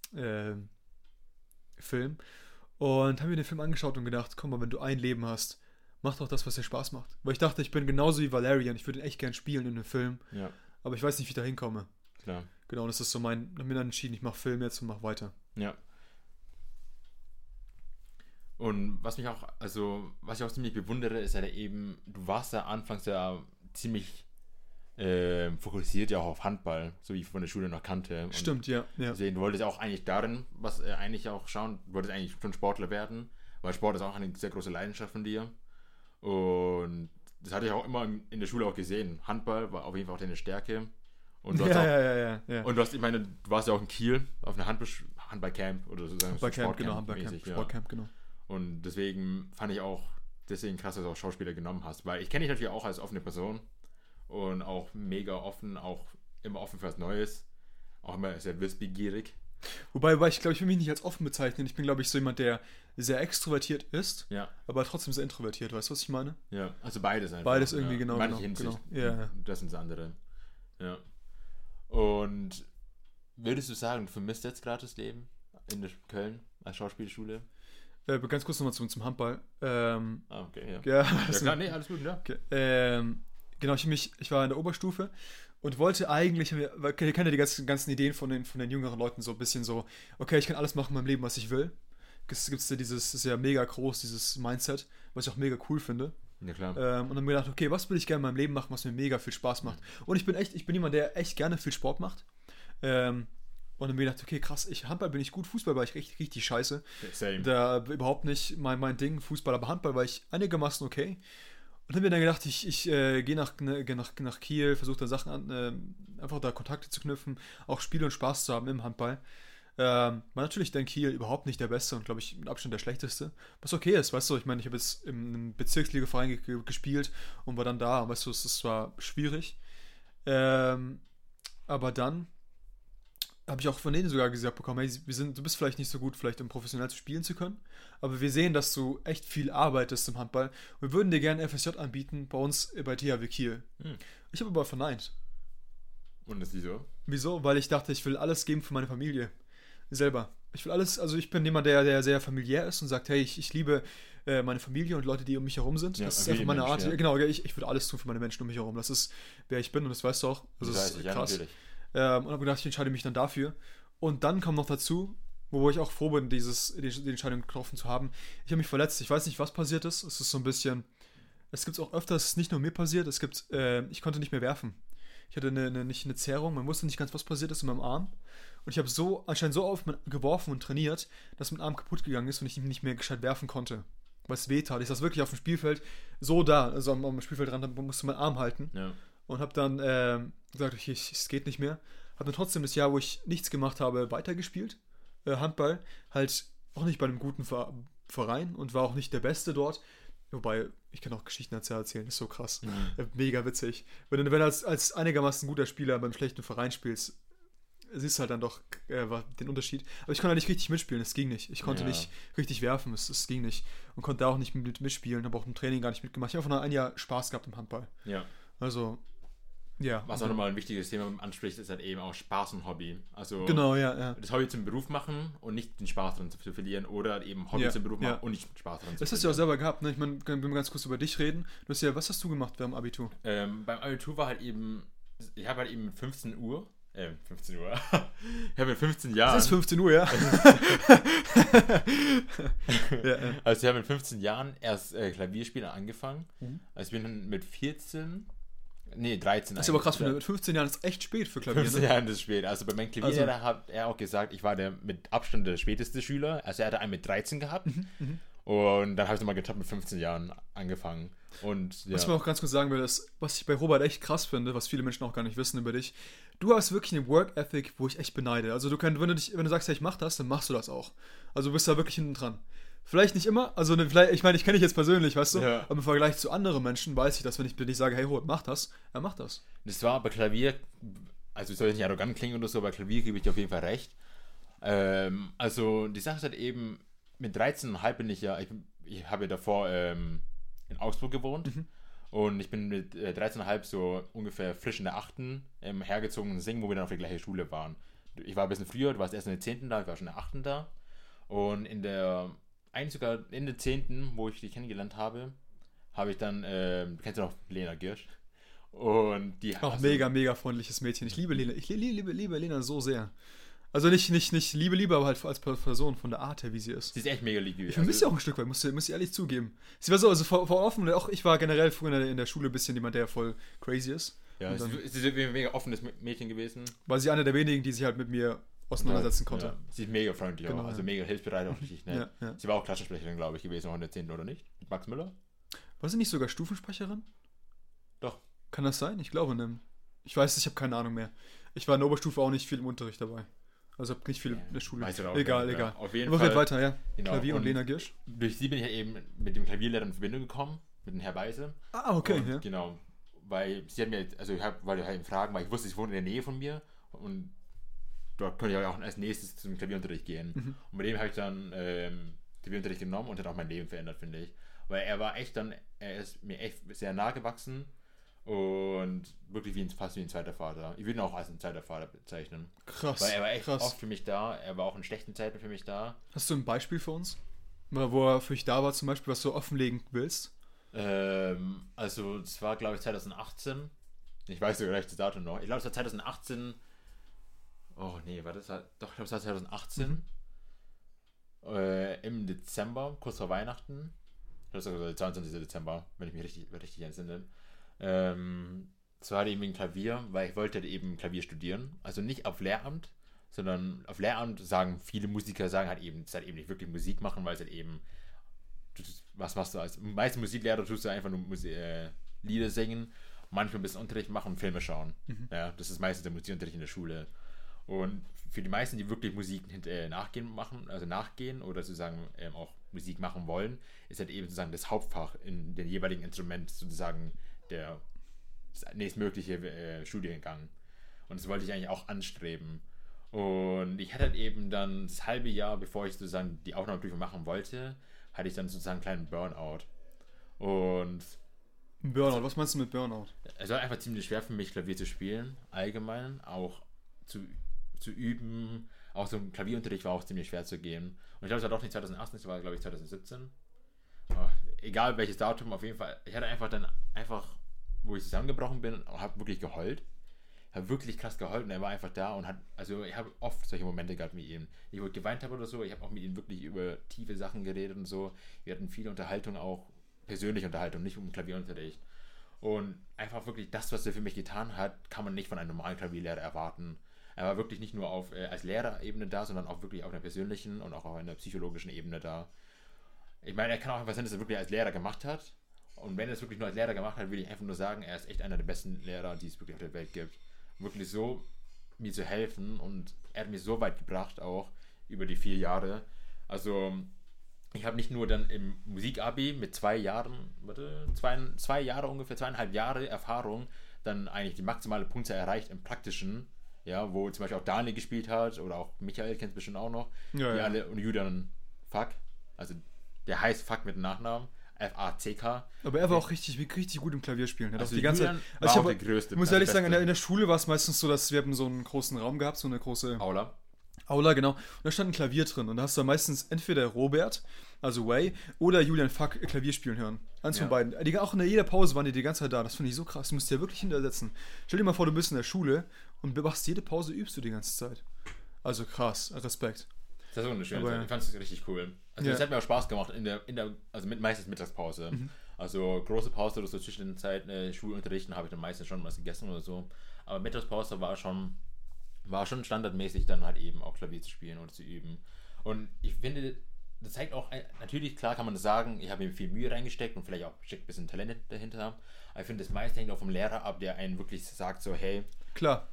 Film. Und haben mir den Film angeschaut und gedacht, komm mal, wenn du ein Leben hast, mach doch das, was dir Spaß macht. Weil ich dachte, ich bin genauso wie Valerian, ich würde ihn echt gern spielen in einem Film, Ja, aber ich weiß nicht, wie ich da hinkomme. klar. Genau, und das ist so ich habe mir dann entschieden, ich mache Film jetzt und mach weiter. Ja. Und was ich auch ziemlich bewundere, ist halt eben, du warst ja anfangs ja ziemlich fokussiert ja auch auf Handball, so wie ich von der Schule noch kannte. Und Stimmt, ja. deswegen, du wolltest ja auch eigentlich darin, was eigentlich auch schauen, du wolltest eigentlich schon Sportler werden, weil Sport ist auch eine sehr große Leidenschaft von dir. Und das hatte ich auch immer in der Schule auch gesehen. Handball war auf jeden Fall auch deine Stärke. Und du hast Ja. Und ich meine, du warst ja auch in Kiel auf einer Handballcamp oder sozusagen Handballcamp, genau, Handballcamp, mäßig, ja. Sportcamp, genau. Und deswegen fand ich auch krass, dass du auch Schauspieler genommen hast, weil ich kenne dich natürlich auch als offene Person und auch mega offen, auch immer offen für was Neues, auch immer sehr wissbegierig. Wobei ich glaube, ich will mich nicht als offen bezeichnen. Ich bin, glaube ich, so jemand, der sehr extrovertiert ist, Ja, aber trotzdem sehr introvertiert. Weißt du, was ich meine? ja, also beides einfach. Beides irgendwie, ja. genau, In mancher genau, Hinsicht, genau. Ja. das sind das andere. Ja. Und würdest du sagen, du vermisst jetzt gerade das Leben in der Köln als Schauspielschule? Ganz kurz nochmal zum Handball. Okay, ja. Ja, Ja klar, nee, alles gut, ja. okay. Genau, ich war in der Oberstufe und wollte eigentlich, weil ihr kennt ja die ganzen Ideen von den jüngeren Leuten so ein bisschen so, okay, ich kann alles machen in meinem Leben, was ich will. Es gibt ja das ist ja mega groß, dieses Mindset, was ich auch mega cool finde. Ja, klar. Und dann habe ich mir gedacht, okay, was will ich gerne in meinem Leben machen, was mir mega viel Spaß macht. Und ich bin jemand, der echt gerne viel Sport macht. Und dann habe ich mir gedacht, okay, krass, Handball bin ich gut, Fußball war ich richtig scheiße. Same. Da überhaupt nicht mein Ding, Fußball, aber Handball war ich einigermaßen okay. Und habe mir dann gedacht, ich gehe nach Kiel, versuche da Sachen einfach da Kontakte zu knüpfen, auch Spiele und Spaß zu haben im Handball. War natürlich dann Kiel überhaupt nicht der Beste und glaube ich mit Abstand der Schlechteste. Was okay ist, weißt du, ich meine, ich habe jetzt im Bezirksligaverein gespielt und war dann da, weißt du, es war schwierig. Aber dann habe ich auch von denen sogar gesagt bekommen, hey, du bist vielleicht nicht so gut, vielleicht um professionell zu spielen zu können, aber wir sehen, dass du echt viel arbeitest im Handball. Wir würden dir gerne FSJ anbieten, bei uns bei THW Kiel. Ich habe aber verneint. Und ist die so? Wieso? Weil ich dachte, ich will alles geben für meine Familie. Selber. Ich will alles, also ich bin jemand, der sehr familiär ist und sagt, hey, ich liebe meine Familie und Leute, die um mich herum sind. Ja, das ist einfach meine Mensch, Art. ja. Genau, ich würde alles tun für meine Menschen um mich herum. Das ist, wer ich bin und das weißt du auch. Das ist ja, krass. natürlich. Und habe gedacht, ich entscheide mich dann dafür. Und dann kam noch dazu, wo ich auch froh bin, die Entscheidung getroffen zu haben. Ich habe mich verletzt. Ich weiß nicht, was passiert ist. Es ist so ein bisschen. Es gibt es auch öfters, es ist nicht nur mir passiert. Ich konnte nicht mehr werfen. Ich hatte nicht eine Zerrung. Man wusste nicht ganz, was passiert ist in meinem Arm. Und ich habe anscheinend so oft geworfen und trainiert, dass mein Arm kaputt gegangen ist und ich ihn nicht mehr gescheit werfen konnte. Weil es weh tat. Ich saß wirklich auf dem Spielfeld so da, also am Spielfeldrand, musste meinen Arm halten. Ja. Und habe dann gesagt, okay, es geht nicht mehr. Habe dann trotzdem das Jahr, wo ich nichts gemacht habe, weitergespielt. Handball. Halt auch nicht bei einem guten Verein und war auch nicht der Beste dort. Wobei, ich kann auch Geschichten erzählen, das ist so krass. Mega witzig. Wenn du als einigermaßen guter Spieler beim schlechten Verein spielst, siehst du halt dann doch den Unterschied. Aber ich konnte halt nicht richtig mitspielen, es ging nicht. Ich konnte nicht richtig werfen, es ging nicht. Und konnte da auch nicht mitspielen, habe auch im Training gar nicht mitgemacht. Ich habe einfach nur ein Jahr Spaß gehabt im Handball. Ja. Also Ja. Was auch nochmal ein wichtiges Thema anspricht, ist halt eben auch Spaß und Hobby. Also Genau, ja. das Hobby zum Beruf machen und nicht den Spaß dran zu verlieren oder eben Hobby zum Beruf machen und nicht Spaß dran zu verlieren. Das hast du ja auch selber gehabt, ne? Ich meine, wenn wir ganz kurz über dich reden. Was hast du gemacht beim Abitur? Beim Abitur war halt eben, ich habe halt eben mit 15 Uhr. Ich habe mit 15 Jahren. Es ist 15 Uhr, ja. Also ich habe mit 15 Jahren erst Klavierspielen angefangen. Also ich bin dann mit 13. Das ist aber krass, mit 15 Jahren ist echt spät für Klavier. 15 Jahren ist spät. Also bei meinem Klavierlehrer hat er auch gesagt, ich war der mit Abstand der späteste Schüler. Also er hatte einen mit 13 gehabt. Und dann habe ich nochmal getappt mit 15 Jahren angefangen. Und, ja. Was ich mir auch ganz kurz sagen will, ist, was ich bei Robert echt krass finde, was viele Menschen auch gar nicht wissen über dich, du hast wirklich eine Work Ethic, wo ich echt beneide. Also wenn du sagst, ja, ich mach das, dann machst du das auch. Also du bist da wirklich hinten dran. Vielleicht nicht immer, also ich meine, ich kenne dich jetzt persönlich, weißt du, aber im Vergleich zu anderen Menschen weiß ich, dass wenn ich sage, hey Robert, mach das, er macht das. Das war bei Klavier, also es soll nicht arrogant klingen oder so, bei Klavier gebe ich dir auf jeden Fall recht. Also die Sache ist halt eben, mit 13,5 bin ich habe ja davor in Augsburg gewohnt und ich bin mit 13,5 so ungefähr frisch in der 8. Hergezogen in Singen, wo wir dann auf der gleichen Schule waren. Ich war ein bisschen früher, du warst erst in der 10. da, ich war schon in der 8. da und sogar in der 10., wo ich dich kennengelernt habe ich dann, kennst du noch Lena Girsch? Und die auch mega freundliches Mädchen. Ich liebe Lena. Ich liebe Lena so sehr. Also nicht liebe, aber halt als Person von der Art her, wie sie ist. Sie ist echt mega lieb. Ich vermisse sie auch ein Stück weit, muss ich ehrlich zugeben. Sie war so, also vor offen, auch ich war generell früher in der Schule ein bisschen jemand, der voll crazy ist. Ja, sie ist ein mega offenes Mädchen gewesen. War sie eine der wenigen, die sich halt mit mir auseinandersetzen konnte. Ja. Sie ist mega freundlich auch, also mega hilfsbereit auch richtig nett. Ja. Sie war auch Klassensprecherin, glaube ich, gewesen, auch in der 10. oder nicht? Mit Max Müller? War sie nicht sogar Stufensprecherin? Doch. Kann das sein? Ich glaube, ne. Ich weiß, ich habe keine Ahnung mehr. Ich war in der Oberstufe auch nicht viel im Unterricht dabei. Also habe nicht viel in der Schule. Egal. Auf jeden Fall. Weiter, ja. Genau. Klavier und Lena Girsch. Durch sie bin ich ja eben mit dem Klavierlehrer in Verbindung gekommen, mit dem Herr Weise. Ah, okay. Und, genau. Weil sie hat mir, weil ich halt fragen, weil ich wusste, sie wohnt in der Nähe von mir und dort konnte ich auch als nächstes zum Klavierunterricht gehen. Und bei dem habe ich dann Klavierunterricht genommen und hat auch mein Leben verändert, finde ich. Weil er ist mir echt sehr nahe gewachsen. Und wirklich fast wie ein zweiter Vater. Ich würde ihn auch als ein zweiter Vater bezeichnen. Krass. Weil er war echt oft für mich da. Er war auch in schlechten Zeiten für mich da. Hast du ein Beispiel für uns? Wo er für dich da war zum Beispiel, was du offenlegen willst? Also, es war, glaube ich, 2018. Ich weiß sogar gleich das Datum noch. Ich glaube, es war 2018. Oh, nee, war das? Doch, ich glaube, es war 2018. Im Dezember, kurz vor Weihnachten. Das war der 22. Dezember, wenn ich mich richtig entsinne. Es war eben ein Klavier, weil ich wollte eben Klavier studieren. Also nicht auf Lehramt, sondern auf Lehramt sagen viele Musiker, sagen halt eben, es halt eben nicht wirklich Musik machen, weil es halt eben, was machst du als meiste Musiklehrer, tust du einfach nur Lieder singen, manchmal ein bisschen Unterricht machen und Filme schauen. Ja, das ist meistens der Musikunterricht in der Schule. Und für die meisten, die wirklich Musik nachgehen oder sozusagen auch Musik machen wollen, ist halt eben sozusagen das Hauptfach in dem jeweiligen Instrument sozusagen der nächstmögliche Studiengang. Und das wollte ich eigentlich auch anstreben. Und ich hatte halt eben dann das halbe Jahr, bevor ich sozusagen die Aufnahmeprüfung machen wollte, hatte ich dann sozusagen einen kleinen Burnout. Und Burnout, was meinst du mit Burnout? Es war einfach ziemlich schwer für mich, Klavier zu spielen, allgemein, auch zu üben. Auch so ein Klavierunterricht war auch ziemlich schwer zu gehen. Und ich glaube, es war doch nicht 2018, es war, glaube ich, 2017. Aber egal welches Datum, auf jeden Fall. Ich hatte einfach, wo ich zusammengebrochen bin, habe wirklich geheult. Ich habe wirklich krass geheult und er war einfach da und ich habe oft solche Momente gehabt mit ihm. Ich wo ich geweint habe oder so, ich habe auch mit ihm wirklich über tiefe Sachen geredet und so. Wir hatten viele Unterhaltung, auch persönliche Unterhaltung, nicht um Klavierunterricht. Und einfach wirklich das, was er für mich getan hat, kann man nicht von einem normalen Klavierlehrer erwarten. Er war wirklich nicht nur als Lehrerebene da, sondern auch wirklich auf einer persönlichen und auch auf einer psychologischen Ebene da. Ich meine, er kann auch einfach sein, dass er wirklich als Lehrer gemacht hat. Und wenn er es wirklich nur als Lehrer gemacht hat, würde ich einfach nur sagen, er ist echt einer der besten Lehrer, die es wirklich auf der Welt gibt. Wirklich so mir zu helfen und er hat mich so weit gebracht auch über die 4 Jahre. Also ich habe nicht nur dann im Musikabi mit 2 Jahre ungefähr 2,5 Jahre Erfahrung dann eigentlich die maximale Punktzahl erreicht im Praktischen, ja, wo zum Beispiel auch Daniel gespielt hat oder auch Michael, kennst du bestimmt auch noch, alle und Julian Fuck, also der heißt Fuck mit Nachnamen, F-A-C-K. Aber er war auch richtig gut im Klavierspielen. Er hat Also auch die ganze Julian Zeit. war Also auch der Größte. ich muss also ehrlich sagen, Beste. in der Schule war es meistens so, dass wir haben so einen großen Raum gehabt, so eine große Aula. Aula, genau. Und da stand ein Klavier drin. Und da hast du meistens entweder Robert, also Way, oder Julian Fuck Klavier spielen hören. Eins von beiden. Auch in jeder Pause waren die ganze Zeit da. Das finde ich so krass. Du musst dir wirklich hintersetzen. Stell dir mal vor, du bist in der Schule und machst jede Pause, übst du die ganze Zeit. Also krass, Respekt. Das ist so eine schöne Aber Zeit. Ich fand es richtig cool. Also Ja. das hat mir auch Spaß gemacht also meistens Mittagspause. Also große Pause oder so zwischen den Zeiten Schulunterrichten habe ich dann meistens schon was gegessen oder so. Aber Mittagspause war schon standardmäßig dann halt eben auch Klavier zu spielen oder zu üben. Und ich finde, das zeigt auch, natürlich, klar kann man das sagen, ich habe mir viel Mühe reingesteckt und vielleicht auch steckt ein bisschen Talent dahinter. Aber ich finde, das meiste hängt auch vom Lehrer ab, der einen wirklich sagt so, hey, Klar.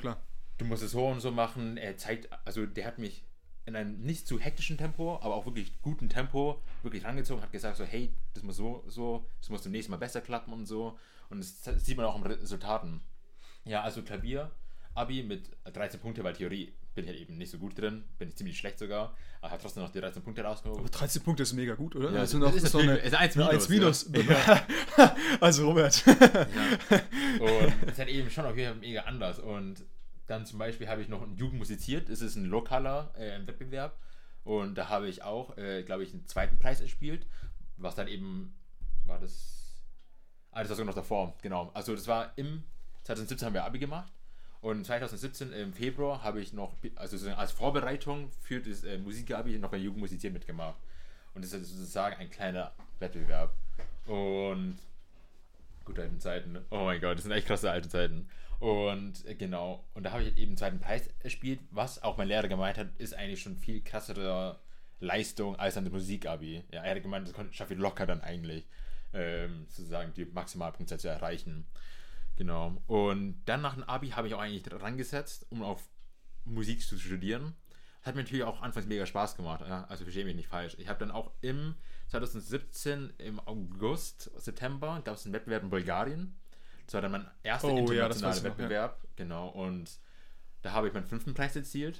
du musst es so und so machen. Er zeigt, also der hat mich in einem nicht zu hektischen Tempo, aber auch wirklich guten Tempo wirklich rangezogen, hat gesagt so, hey, das muss das muss zum nächsten Mal besser klappen und so. Und das sieht man auch im Resultaten. Ja, also Klavier, Abi mit 13 Punkte, weil Theorie bin ich halt eben nicht so gut drin, bin ich ziemlich schlecht sogar, aber habe trotzdem noch die 13 Punkte rausgeholt. Aber 13 Punkte ist mega gut, oder? Ja, Also das ist noch natürlich- ist 1 Minus, Ja. Also Robert. Ja. Und es ist halt eben schon auch wieder mega anders. Und dann zum Beispiel habe ich noch ein Jugend musiziert. Es ist ein lokaler Wettbewerb. Und da habe ich auch, glaube ich, einen zweiten Preis erspielt. Was dann eben, war das... das war sogar noch davor, genau. Also das war 2017 haben wir Abi gemacht. Und 2017 im Februar habe ich noch, also sozusagen als Vorbereitung für das Musik-Abi noch bei Jugend musiziert mitgemacht. Und das ist sozusagen ein kleiner Wettbewerb. Und gute alten Zeiten. Oh mein Gott, das sind echt krasse alte Zeiten. Und genau, und da habe ich eben einen zweiten Preis erspielt, was auch mein Lehrer gemeint hat, ist eigentlich schon viel krassere Leistung als an der Musik-Abi. Ja, er hat gemeint, das schaffe ich locker dann eigentlich, sozusagen die Maximalpunktzahl zu erreichen. Genau. Und dann nach dem Abi habe ich auch eigentlich rangesetzt, um auf Musik zu studieren. Hat mir natürlich auch anfangs mega Spaß gemacht, ja? Also verstehe mich nicht falsch. Ich habe dann auch im 2017, im August, September, gab es einen Wettbewerb in Bulgarien. Das war dann mein erster internationaler Wettbewerb. Ja. Genau, und da habe ich meinen 5. Preis erzielt.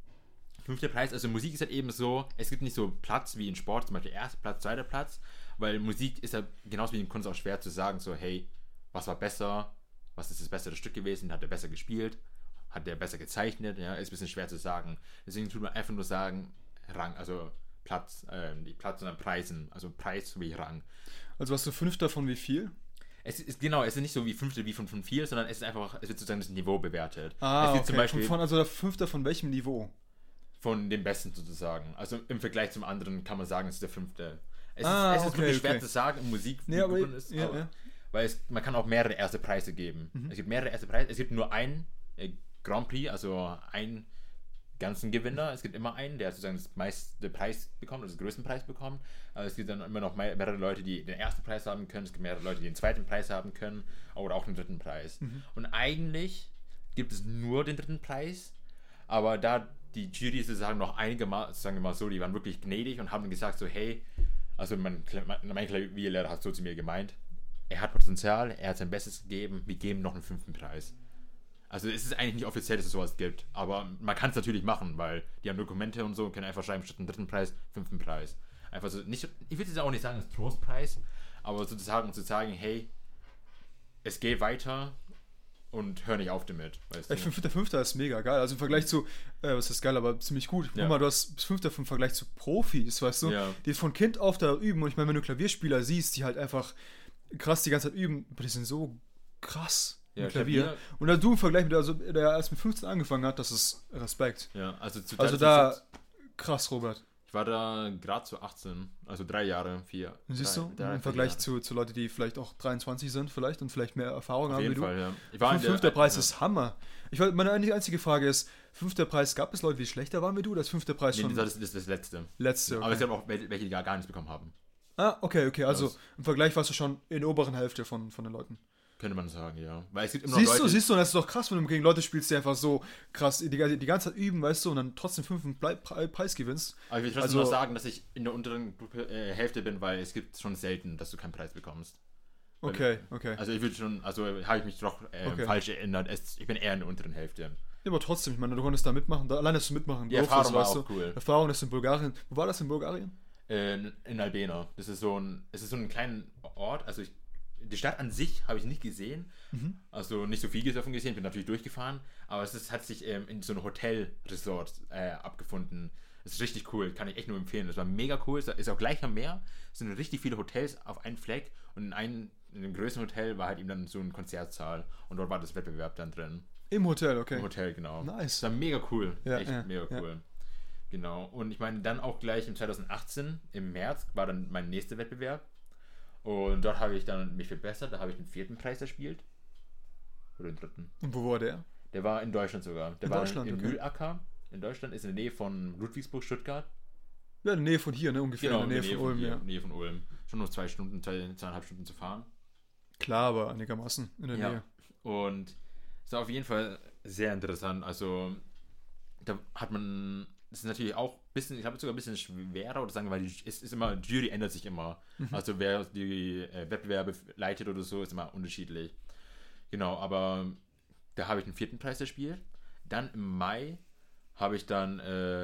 5. Preis, also Musik ist halt eben so, es gibt nicht so Platz wie in Sport, zum Beispiel 1. Platz, 2. Platz, weil Musik ist ja genauso wie in Kunst auch schwer zu sagen, so hey, was war besser, was ist das bessere Stück gewesen, hat er besser gespielt, hat der besser gezeichnet, ja, ist ein bisschen schwer zu sagen. Deswegen tut man einfach nur sagen, Rang, also Platz, die Platz und dann Preisen, also Preis sowie Rang. Also warst du 5. von wie viel? Es ist nicht so wie 5. wie von 4, sondern es wird sozusagen das Niveau bewertet. Ah, es wird okay. zum Beispiel Also der 5. von welchem Niveau? von dem Besten sozusagen. Also im Vergleich zum anderen kann man sagen, es ist der 5. Es ist okay, wirklich schwer zu sagen, in Musik, wie aber, gut man ist, ja. weil man kann auch mehrere erste Preise geben. Es gibt mehrere erste Preise. Es gibt nur einen Grand Prix, also einen ganzen Gewinner. Es gibt immer einen, der sozusagen das meiste Preis bekommt, also den größten Preis bekommt. Aber es gibt dann immer noch mehrere Leute, die den ersten Preis haben können. Es gibt mehrere Leute, die den zweiten Preis haben können oder auch den 3. Preis. Und eigentlich gibt es nur den 3. Preis, aber da die Jury sozusagen noch einigermaßen, sagen wir mal so, die waren wirklich gnädig und haben gesagt so, hey, also mein Klavierlehrer hat so zu mir gemeint, er hat Potenzial, er hat sein Bestes gegeben, wir geben noch einen 5. Preis. Also es ist eigentlich nicht offiziell, dass es sowas gibt, aber man kann es natürlich machen, weil die haben Dokumente und so, können einfach schreiben, statt einen 3. Preis, 5. Preis. Einfach so, nicht, ich würde jetzt auch nicht sagen, das Trostpreis, aber sozusagen zu sagen, hey, es geht weiter und hör nicht auf damit. Weißt du? Ich finde, der 5. ist mega geil. Also im Vergleich zu, was ist geil, aber ziemlich gut. Guck mal, du hast 5. im Vergleich zu Profis, weißt du, die von Kind auf da üben. Und ich meine, wenn du Klavierspieler siehst, die halt einfach krass die ganze Zeit üben, die sind so krass im Klavier. Und da du im Vergleich mit der erst mit 15 angefangen hat, das ist Respekt. Ja, also da, krass, Robert. Ich war da gerade zu 18, also 3 Jahre, 4. Siehst du? Im Vergleich zu Leuten, die vielleicht auch 23 sind vielleicht und vielleicht mehr Erfahrung haben wie du. Auf jeden Fall, ja. 5. Preis ist Hammer. Meine einzige Frage ist, 5. Preis, gab es Leute, die schlechter waren wie du? Das 5. Preis schon? Das ist das Letzte. Okay. Aber es gab auch welche, die gar nichts bekommen haben. Ah, okay. Also im Vergleich warst du schon in der oberen Hälfte von den Leuten. Könnte man sagen, ja. Weil es gibt immer Siehst du, und das ist doch krass, wenn du gegen Leute spielst, die einfach so krass die ganze Zeit üben, weißt du, und dann trotzdem 5. Preis gewinnst. Aber ich will trotzdem noch sagen, dass ich in der unteren Hälfte bin, weil es gibt schon selten, dass du keinen Preis bekommst. Okay. Also ich würde schon, habe ich mich doch falsch erinnert. Ich bin eher in der unteren Hälfte. Ja, aber trotzdem, ich meine, du konntest da mitmachen, allein dass du mitmachen die Erfahrung war auch cool. Erfahrung ist in Bulgarien. Wo war das in Bulgarien? In Albena. Es ist so ein kleiner Ort, also die Stadt an sich habe ich nicht gesehen, also nicht so viel davon gesehen, bin natürlich durchgefahren, aber hat sich in so einem Hotel-Resort abgefunden. Das ist richtig cool, kann ich echt nur empfehlen. Das war mega cool, ist auch gleich am Meer, es sind richtig viele Hotels auf einen Fleck und in einem größeren Hotel war halt eben dann so ein Konzertsaal und dort war das Wettbewerb dann drin. Im Hotel, okay. Im Hotel, genau. Nice. Das war mega cool, Ja, echt ja, mega cool. ja. Genau, und ich meine, dann auch gleich im 2018, im März, war dann mein nächster Wettbewerb. Und dort habe ich dann mich verbessert, da habe ich den 4. Preis erspielt. Oder den 3. Und wo war der? Der war in Deutschland sogar. Der In war Deutschland, in okay. Mühlacker. In Deutschland ist in der Nähe von Ludwigsburg, Stuttgart. Ja, in der Nähe von hier, ne? Ungefähr Genau, in der Nähe von Ulm, hier, ja. in der Nähe von Ulm. Schon noch 2,5 Stunden zu fahren. Klar, aber einigermaßen in der Nähe. Und es war auf jeden Fall sehr interessant. Also, da hat man, das ist natürlich auch ein bisschen, ich glaube sogar ein bisschen schwerer oder sagen, weil es ist immer, die Jury ändert sich immer. Also, wer die Wettbewerbe leitet oder so, ist immer unterschiedlich. Genau, aber da habe ich den 4. Preis erspielt. Dann im Mai war ich dann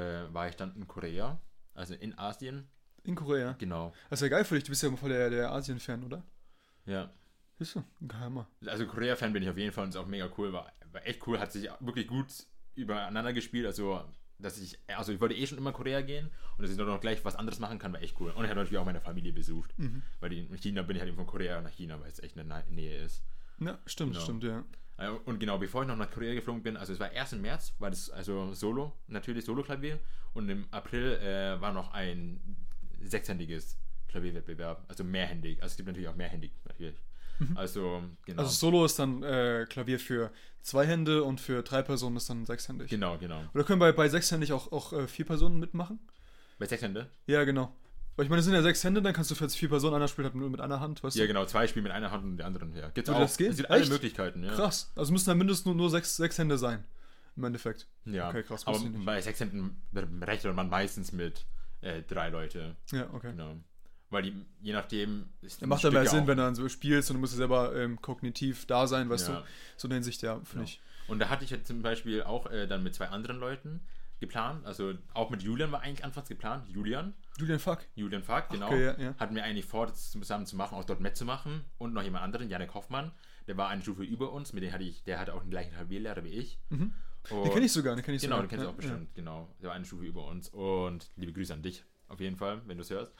in Korea, also in Asien. In Korea. Genau, Das ist ja geil für dich, du bist ja voll der Asien-Fan, oder? ja. Bist du? Ein Geheimer. Also Korea-Fan bin ich auf jeden Fall und ist auch mega cool, war echt cool, hat sich wirklich gut übereinander gespielt, also ich wollte schon immer Korea gehen und dass ich dort noch gleich was anderes machen kann, war echt cool. Und ich habe natürlich auch meine Familie besucht, weil in China bin ich halt eben von Korea nach China, weil es echt in der Nähe ist. Ja, stimmt, Genau. stimmt, ja. Und genau, bevor ich noch nach Korea geflogen bin, also es war erst im März, war das also natürlich Solo-Klavier und im April war noch ein 6-händiges Klavierwettbewerb, also mehrhändig, also es gibt natürlich auch mehrhändig natürlich. Also, genau. Also Solo ist dann Klavier für 2 Hände und für 3 Personen ist dann 6-händig. Genau. Oder können bei 6-händig auch 4 Personen mitmachen? Bei 6 Hände? Ja, genau. Weil ich meine, es sind ja 6 Hände, dann kannst du für 4 Personen, einer spielt halt nur mit einer Hand, weißt du? Ja, genau, 2 spielen mit einer Hand und der anderen, ja. Gibt's Würde auch. das gehen? Es gibt alle Echt? Möglichkeiten, ja. Krass. Also müssen dann mindestens nur 6 Hände sein. Im Endeffekt. Ja, Okay, krass, aber wusste ich nicht. bei 6 Händen rechnet man meistens mit 3 Leute. Ja, okay. Genau. Weil je nachdem ist Ja, macht dann mehr Sinn, wenn du dann so spielst und du musst ja selber kognitiv da sein, weißt du? So in der Hinsicht, ja, finde ich. Und da hatte ich jetzt zum Beispiel auch dann mit 2 anderen Leuten geplant, also auch mit Julian war eigentlich anfangs geplant, Julian Fuck, genau. Okay, ja. Hatten wir eigentlich vor, das zusammen zu machen, auch dort mitzumachen und noch jemand anderen, Janek Hoffmann, der war eine Stufe über uns, der hatte auch den gleichen Klavierlehrer wie ich. Den kenne ich sogar, Genau, den kennst du auch bestimmt, genau. Der war eine Stufe über uns und liebe Grüße an dich, auf jeden Fall, wenn du es hörst.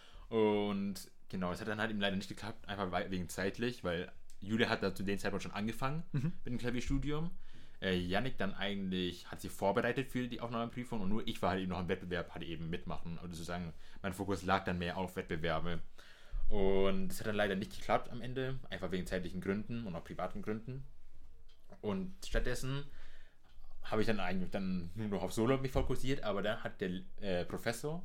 Und genau, es hat dann halt eben leider nicht geklappt, einfach wegen zeitlich, weil Julia hat da zu dem Zeitpunkt schon angefangen mit dem Klavierstudium. Yannick dann eigentlich hat sich vorbereitet für die Aufnahmeprüfung und nur ich war halt eben noch im Wettbewerb, hatte eben mitmachen. Also sozusagen, mein Fokus lag dann mehr auf Wettbewerbe. Und es hat dann leider nicht geklappt am Ende, einfach wegen zeitlichen Gründen und auch privaten Gründen. Und stattdessen habe ich dann eigentlich dann nur noch auf Solo mich fokussiert, aber dann hat der Professor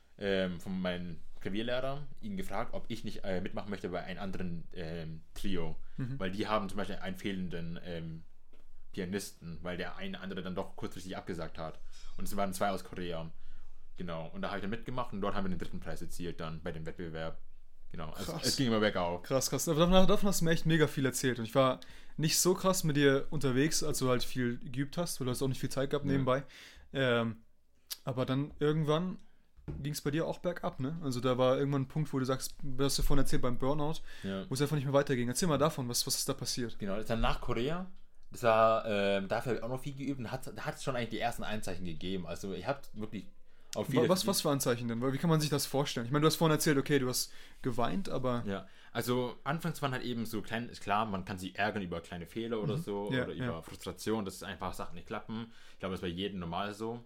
von meinem Klavierlehrer ihn gefragt, ob ich nicht mitmachen möchte bei einem anderen Trio, weil die haben zum Beispiel einen fehlenden Pianisten, weil der eine andere dann doch kurzfristig abgesagt hat. Und es waren 2 aus Korea. Genau. Und da habe ich dann mitgemacht und dort haben wir den 3. Preis erzielt dann bei dem Wettbewerb. Genau. Also es ging immer bergauf. Krass. Davon hast du mir echt mega viel erzählt. Und ich war nicht so krass mit dir unterwegs, als du halt viel geübt hast, weil du hast auch nicht viel Zeit gehabt nebenbei. Aber dann irgendwann ging es bei dir auch bergab, ne? Also da war irgendwann ein Punkt, wo du sagst, du hast ja vorhin erzählt beim Burnout, wo es einfach nicht mehr weiterging. Erzähl mal davon, was ist da passiert? Genau, das ist dann nach Korea. Das war, dafür habe ich auch noch viel geübt und da hat es schon eigentlich die ersten Anzeichen gegeben. Also ich habe wirklich auf viele... Was für Anzeichen denn? Wie kann man sich das vorstellen? Ich meine, du hast vorhin erzählt, okay, du hast geweint, aber... Ja, also anfangs waren halt eben so klein, ist klar, man kann sich ärgern über kleine Fehler oder so, oder über Frustration, dass einfach Sachen nicht klappen. Ich glaube, das ist bei jedem normal so.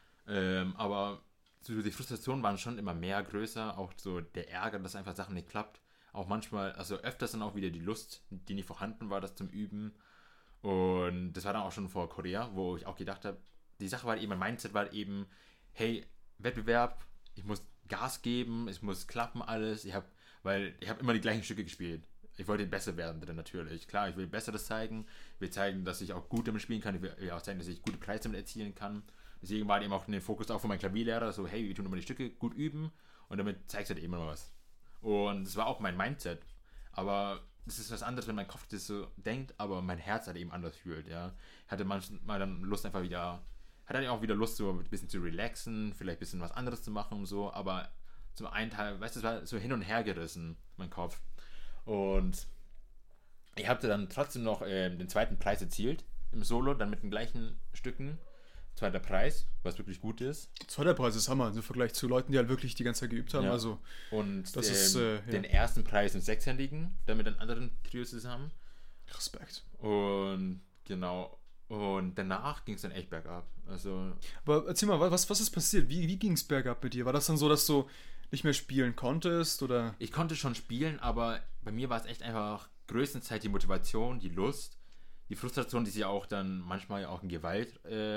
Aber so die Frustrationen waren schon immer mehr größer, auch so der Ärger, dass einfach Sachen nicht klappt. Auch manchmal, also öfters dann auch wieder die Lust, die nicht vorhanden war, das zum Üben. Und das war dann auch schon vor Korea, wo ich auch gedacht habe, die Sache war eben, mein Mindset war eben, hey, Wettbewerb, ich muss Gas geben, es muss klappen alles, weil ich habe immer die gleichen Stücke gespielt. Ich wollte besser werden drin natürlich. Klar, ich will Besseres zeigen, ich will zeigen, dass ich auch gut damit spielen kann, ich will auch zeigen, dass ich gute Preise damit erzielen kann. Deswegen war eben auch den Fokus auch von meinem Klavierlehrer, so hey, wir tun immer die Stücke gut üben und damit zeigst du halt eben immer was. Und das war auch mein Mindset. Aber das ist was anderes, wenn mein Kopf das so denkt, aber mein Herz halt eben anders fühlt, ja. Ich hatte manchmal dann Lust einfach wieder, hatte dann auch wieder Lust, so ein bisschen zu relaxen, vielleicht ein bisschen was anderes zu machen und so, aber zum einen Teil, weißt du, es war so hin und her gerissen, mein Kopf. Und ich habe dann trotzdem noch den zweiten Preis erzielt im Solo, dann mit den gleichen Stücken. Zweiter Preis, was wirklich gut ist. Zweiter Preis ist Hammer, im Vergleich zu Leuten, die halt wirklich die ganze Zeit geübt haben. Ja. Also, und das ist, den ersten Preis im Sechshändigen, dann mit den anderen Trios zusammen. Respekt. Und genau. Und danach ging es dann echt bergab. Also. Aber erzähl mal, was ist passiert? Wie ging es bergab mit dir? War das dann so, dass du nicht mehr spielen konntest? Oder? Ich konnte schon spielen, aber bei mir war es echt einfach größtenteils die Motivation, die Lust, die Frustration, die sich auch dann manchmal auch in Gewalt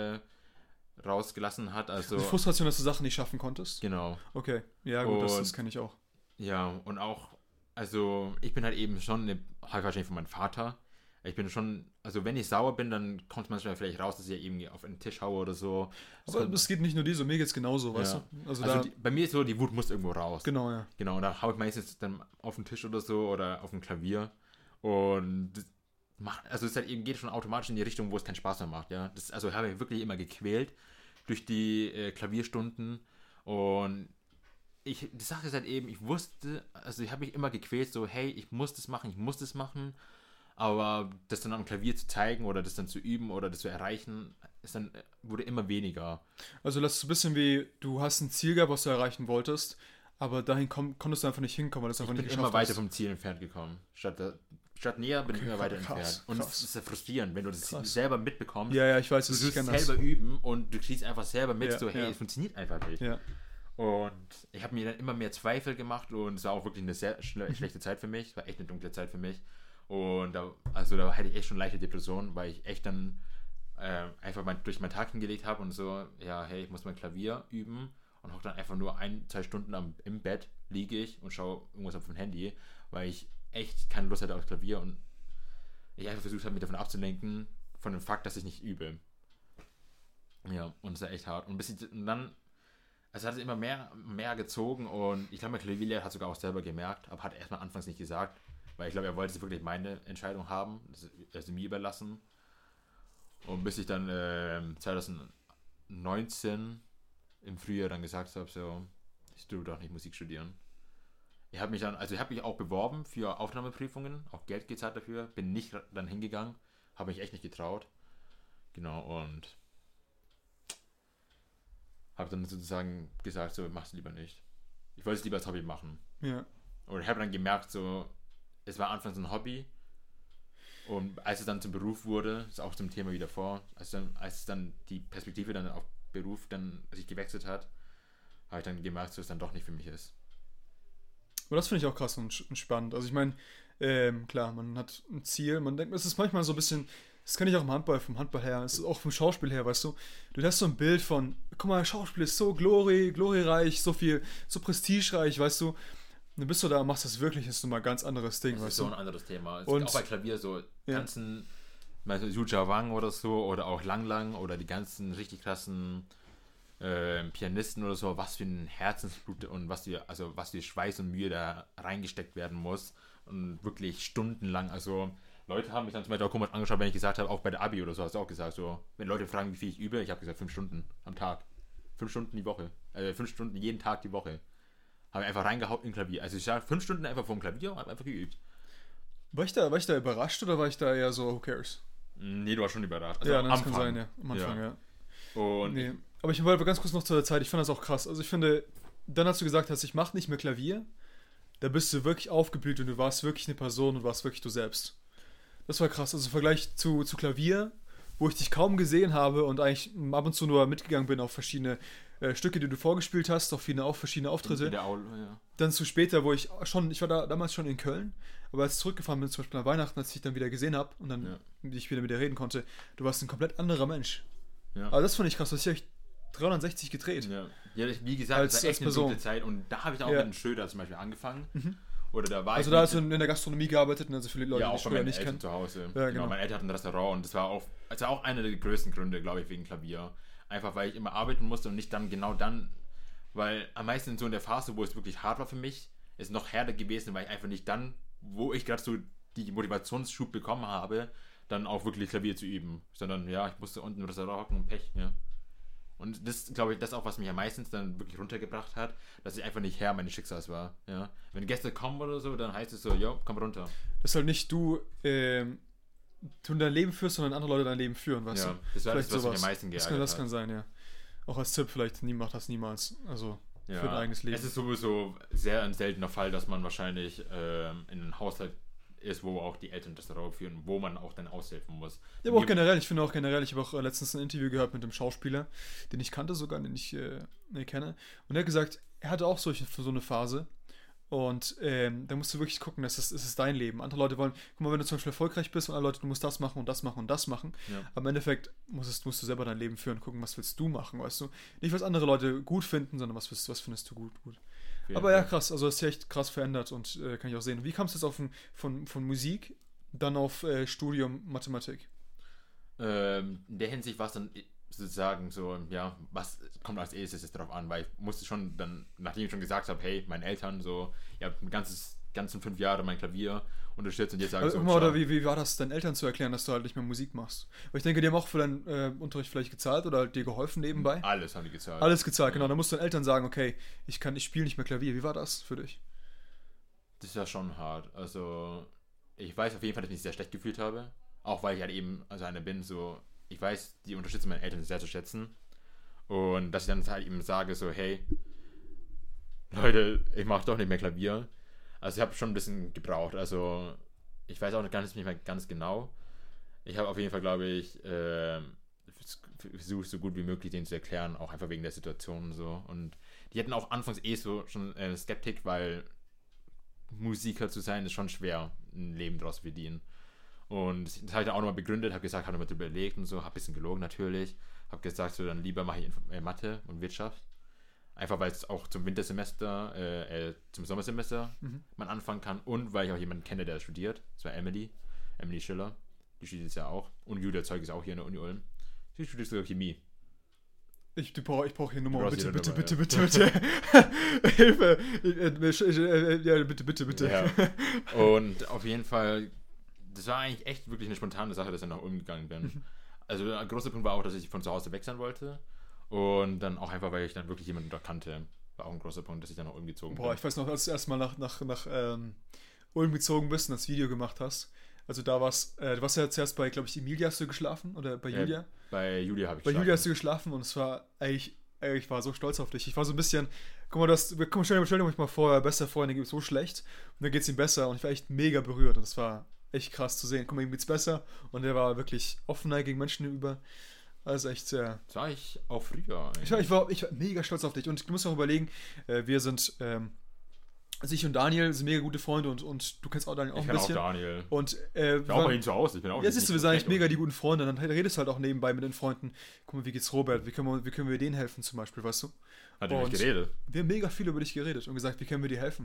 rausgelassen hat. Also Die Frustration, dass du Sachen nicht schaffen konntest? genau. Okay, ja gut, das kenne ich auch. Ja, und auch, also ich bin halt eben schon, halt wahrscheinlich von meinem Vater, ich bin schon, also wenn ich sauer bin, dann kommt es manchmal vielleicht raus, dass ich irgendwie auf einen Tisch haue oder so. Aber es geht nicht nur dir so, mir geht's genauso, weißt Ja. du? Also bei mir ist so, die Wut muss irgendwo raus. genau, ja. Genau, da haue ich meistens dann auf den Tisch oder so oder auf dem Klavier und also es halt eben geht schon automatisch in die Richtung, wo es keinen Spaß mehr macht, ja. Also habe ich wirklich immer gequält durch die Klavierstunden und die Sache ist halt eben, ich wusste, also ich habe mich immer gequält, so hey, ich muss das machen, aber das dann am Klavier zu zeigen oder das dann zu üben oder das zu erreichen, wurde immer weniger. Also das ist ein bisschen wie, du hast ein Ziel gehabt, was du erreichen wolltest, aber dahin konntest du einfach nicht hinkommen, weil du es einfach Ich nicht bin geschafft immer weiter hast. vom Ziel entfernt gekommen. Statt näher bin ich immer weiter entfernt. Und krass. das ist ja frustrierend, wenn du das Krass. selber mitbekommst. Ja, ich weiß, Du ich wirst kenne das. selber üben und du kriegst einfach selber mit, Ja, so hey, ja. es funktioniert einfach nicht. Ja. Und ich habe mir dann immer mehr Zweifel gemacht und es war auch wirklich eine sehr schlechte Zeit für mich. Es war echt eine dunkle Zeit für mich. Und da hatte ich echt schon leichte Depressionen, weil ich echt dann einfach durch meinen Tag hingelegt habe und so, ja, hey, ich muss mein Klavier üben und hocke dann einfach nur 1-2 Stunden im Bett, liege ich und schaue irgendwas auf dem Handy, weil ich echt keine Lust hatte aufs Klavier und ich einfach versucht habe, mich davon abzulenken, von dem Fakt, dass ich nicht übe. Ja, und es war echt hart. Und dann, also hat es immer mehr gezogen und ich glaube, mein Klavierlehrer hat sogar auch selber gemerkt, aber hat erstmal anfangs nicht gesagt, weil ich glaube, er wollte wirklich meine Entscheidung haben, also mir überlassen. Und bis ich dann 2019 im Frühjahr dann gesagt habe, so, ich tue doch nicht Musik studieren. Ich habe mich auch beworben für Aufnahmeprüfungen, auch Geld gezahlt dafür, bin nicht dann hingegangen, habe mich echt nicht getraut. Genau, und habe dann sozusagen gesagt, so, mach's lieber nicht. Ich wollte es lieber als Hobby machen. Ja. Und ich habe dann gemerkt, so, es war anfangs ein Hobby. Und als es dann zum Beruf wurde, ist auch zum Thema wieder vor, als es dann die Perspektive dann auf Beruf dann sich gewechselt hat, habe ich dann gemerkt, dass es dann doch nicht für mich ist. Aber das finde ich auch krass und spannend. Also ich meine, klar, man hat ein Ziel, man denkt, es ist manchmal so ein bisschen, das kenne ich auch im Handball, vom Handball her, es ist auch vom Schauspiel her, weißt du, du hast so ein Bild von, guck mal, Schauspiel ist so glorreich, so prestigereich, weißt du, dann bist du da und machst das wirklich, ist nochmal ein ganz anderes Ding, Das ist weißt so du. ein anderes Thema. Es Und- gibt auch bei Klavier so Ja. ganzen, also Yuja Wang oder so, oder auch Lang oder die ganzen richtig krassen Pianisten oder so, was für ein Herzensblut und was für Schweiß und Mühe da reingesteckt werden muss und wirklich stundenlang, also Leute haben mich dann zum Beispiel auch komisch angeschaut, wenn ich gesagt habe, auch bei der Abi oder so, hast du auch gesagt, so, wenn Leute fragen, wie viel ich übe, ich habe gesagt 5 Stunden am Tag, 5 Stunden die Woche, 5 Stunden jeden Tag die Woche, habe einfach reingehauen im Klavier, also ich sage 5 Stunden einfach vor dem Klavier und habe einfach geübt. War ich da überrascht oder war ich da eher so, who cares? Nee, du warst schon überrascht. Also Ja, am das kann Anfang. sein, ja, am Anfang, ja. Und Nee. Aber ich wollte ganz kurz noch zu der Zeit, ich fand das auch krass. Also ich finde, dann als du gesagt hast, ich mache nicht mehr Klavier, da bist du wirklich aufgeblüht und du warst wirklich eine Person und warst wirklich du selbst. Das war krass. Also im Vergleich zu Klavier, wo ich dich kaum gesehen habe und eigentlich ab und zu nur mitgegangen bin auf verschiedene Stücke, die du vorgespielt hast, auf verschiedene Auftritte. in der Aula, ja. Dann zu später, ich war da damals schon in Köln, aber als ich zurückgefahren bin, zum Beispiel an Weihnachten, als ich dich dann wieder gesehen habe und dann ich wieder mit dir reden konnte, du warst ein komplett anderer Mensch. Ja. Aber das fand ich krass, dass ich echt 360 gedreht. Ja, wie gesagt, Als- das war echt als eine Person. dunkle Zeit und da habe ich dann auch Ja. mit einem Schröder zum Beispiel angefangen. Oder da war Also ich da mit- hast du in der Gastronomie gearbeitet, also viele Leute, ja, die auch ich bei früher meinen nicht Eltern kenne. zu Hause. Ja, Genau, genau. meine Eltern hatten ein Restaurant und das war auch einer der größten Gründe, glaube ich, wegen Klavier. Einfach, weil ich immer arbeiten musste und nicht dann, weil am meisten so in der Phase, wo es wirklich hart war für mich, ist noch härter gewesen, weil ich einfach nicht dann, wo ich gerade so die Motivationsschub bekommen habe, dann auch wirklich Klavier zu üben. Sondern, ja, ich musste unten im Restaurant hocken und Pech, ja. Und das, glaube ich, das auch, was mich am meisten dann wirklich runtergebracht hat, dass ich einfach nicht Herr meines Schicksals war. Ja? Wenn Gäste kommen oder so, dann heißt es so, jo, komm runter. Das ist halt nicht du dein Leben führst, sondern andere Leute dein Leben führen, weißt du? Das war Vielleicht das, was mich sowas. am meisten geärgert hat. Das kann sein, ja. Auch als Tipp, vielleicht macht das niemals. Also für ein eigenes Leben. Es ist sowieso sehr ein seltener Fall, dass man wahrscheinlich in einem Haushalt ist, wo auch die Eltern das darauf führen, wo man auch dann aushelfen muss. Ja, aber auch generell, ich habe auch letztens ein Interview gehört mit einem Schauspieler, den ich kannte sogar, den ich kenne. Und er hat gesagt, er hatte auch so eine Phase. Und da musst du wirklich gucken, es ist dein Leben. Andere Leute wollen, guck mal, wenn du zum Beispiel erfolgreich bist und alle Leute, du musst das machen und das machen und das machen. Ja. Aber im Endeffekt musst du selber dein Leben führen, gucken, was willst du machen, weißt du? Nicht, was andere Leute gut finden, sondern was findest du gut. Aber ja, krass, also das ist ja echt krass verändert und kann ich auch sehen. Wie kamst du jetzt von Musik dann auf Studium Mathematik? In der Hinsicht war es dann sozusagen so, ja, was kommt als erstes darauf an, weil ich musste schon dann, nachdem ich schon gesagt habe, hey, meinen Eltern so, ja, ganzen 5 Jahre mein Klavier unterstützt und jetzt sage ich so, oder wie war das deinen Eltern zu erklären, dass du halt nicht mehr Musik machst? Weil ich denke, die haben auch für deinen Unterricht vielleicht gezahlt oder dir geholfen nebenbei. Alles haben die gezahlt. Alles gezahlt, genau. Dann musst du deinen Eltern sagen, okay, ich spiele nicht mehr Klavier. Wie war das für dich? Das ist ja schon hart. Also, ich weiß auf jeden Fall, dass ich mich sehr schlecht gefühlt habe. Auch weil ich halt eben einer bin, so, ich weiß, die Unterstützung meiner Eltern sehr zu schätzen. Und dass ich dann halt eben sage, so, hey, Leute, ich mache doch nicht mehr Klavier. Also ich habe schon ein bisschen gebraucht. Also ich weiß auch gar nicht mehr ganz genau. Ich habe auf jeden Fall, glaube ich, versucht, so gut wie möglich denen zu erklären, auch einfach wegen der Situation und so. Und die hatten auch anfangs so schon Skeptik, weil Musiker zu sein ist schon schwer, ein Leben daraus zu verdienen. Und das habe ich dann auch nochmal begründet, habe gesagt, habe nochmal drüber überlegt und so, habe ein bisschen gelogen natürlich. Habe gesagt, so dann lieber mache ich Mathe und Wirtschaft. Einfach weil es auch zum Wintersemester, zum Sommersemester man anfangen kann und weil ich auch jemanden kenne, der studiert. Das war Emily Schiller. Die studiert es ja auch. Und Julia Zeug ist auch hier in der Uni Ulm. Sie studiert sogar Chemie. Ich brauche hier Nummer. Bitte. Hilfe. Ja, bitte. Ja. Und auf jeden Fall, das war eigentlich echt wirklich eine spontane Sache, dass ich nach Ulm gegangen bin. Also ein großer Punkt war auch, dass ich von zu Hause weg sein wollte. Und dann auch einfach, weil ich dann wirklich jemanden da kannte. War auch ein großer Punkt, dass ich dann nach Ulm gezogen bin. Ich weiß noch, als du erstmal nach Ulm gezogen bist und das Video gemacht hast. Also da warst du warst ja zuerst bei, glaube ich, Emilia hast du geschlafen oder bei Julia? Bei Julia habe ich geschlafen. Bei Julia hast du geschlafen und es war eigentlich, ich war so stolz auf dich. Ich war so ein bisschen, stell dir mal vor, bester Freundin geht es so schlecht und dann geht es ihm besser und ich war echt mega berührt und es war echt krass zu sehen. Guck mal, ihm geht's besser und er war wirklich offener gegen Menschen gegenüber. Also echt sehr. Das war ich auch früher. Ich war mega stolz auf dich und du musst auch überlegen, wir sind, also ich und Daniel sind mega gute Freunde und du kennst auch Daniel auch ein bisschen. Ich kenne auch Daniel. Und, ich war auch bei ihm zu Hause. Ich bin auch siehst du, wir sind eigentlich mega die guten Freunde. Dann redest du halt auch nebenbei mit den Freunden. Guck mal, wie geht's Robert? Wie können wir denen helfen zum Beispiel, weißt du? Hat er nicht geredet? Wir haben mega viel über dich geredet und gesagt, wie können wir dir helfen?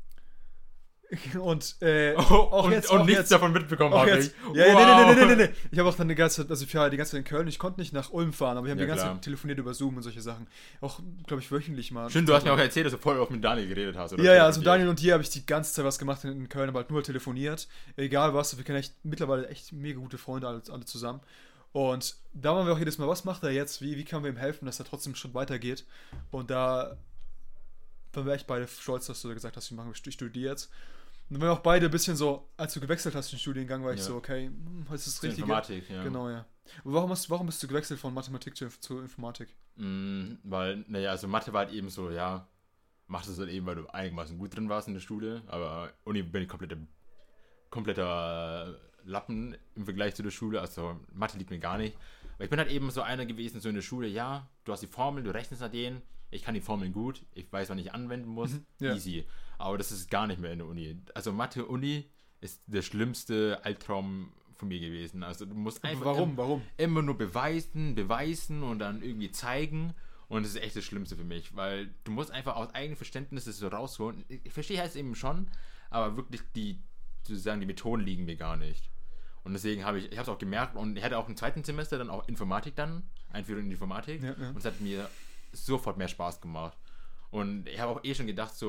Und nichts davon mitbekommen habe ich. Nee. Ich habe auch dann die ganze Zeit in Köln, ich konnte nicht nach Ulm fahren, aber wir haben die ganze Zeit telefoniert über Zoom und solche Sachen. Auch, glaube ich, wöchentlich mal. Stimmt, du hast mir auch erzählt, dass du voll oft mit Daniel geredet hast. Oder? Ja, also Daniel und dir habe ich die ganze Zeit was gemacht in Köln, aber halt nur telefoniert. Egal was, wir kennen mittlerweile echt mega gute Freunde, alle zusammen. Und da waren wir auch jedes Mal, was macht er jetzt? Wie können wir ihm helfen, dass er trotzdem einen Schritt weitergeht? Und da waren wir echt beide stolz, dass du gesagt hast, ich studiere jetzt. Und dann waren wir auch beide ein bisschen so, als du gewechselt hast den Studiengang, war ich so, okay, was ist das Richtige? Informatik, ja. Genau, ja. Und warum bist du gewechselt von Mathematik zu Informatik? Weil, also Mathe war halt eben so, ja, machst du es halt eben, weil du einigermaßen gut drin warst in der Schule, aber Uni bin ich kompletter Lappen im Vergleich zu der Schule, also Mathe liegt mir gar nicht. Weil ich bin halt eben so einer gewesen, so in der Schule, ja, du hast die Formeln, du rechnest nach denen, ich kann die Formeln gut, ich weiß, wann ich anwenden muss, easy. Aber das ist gar nicht mehr in der Uni. Also Mathe-Uni ist der schlimmste Albtraum von mir gewesen. Also du musst einfach Warum? Immer nur beweisen und dann irgendwie zeigen. Und das ist echt das Schlimmste für mich, weil du musst einfach aus eigenem Verständnis das so rausholen. Ich verstehe es eben schon, aber wirklich die Methoden liegen mir gar nicht. Und deswegen habe ich es auch gemerkt und ich hatte auch im zweiten Semester dann auch Informatik Einführung in die Informatik. Ja. Und es hat mir sofort mehr Spaß gemacht. Und ich habe auch schon gedacht, so,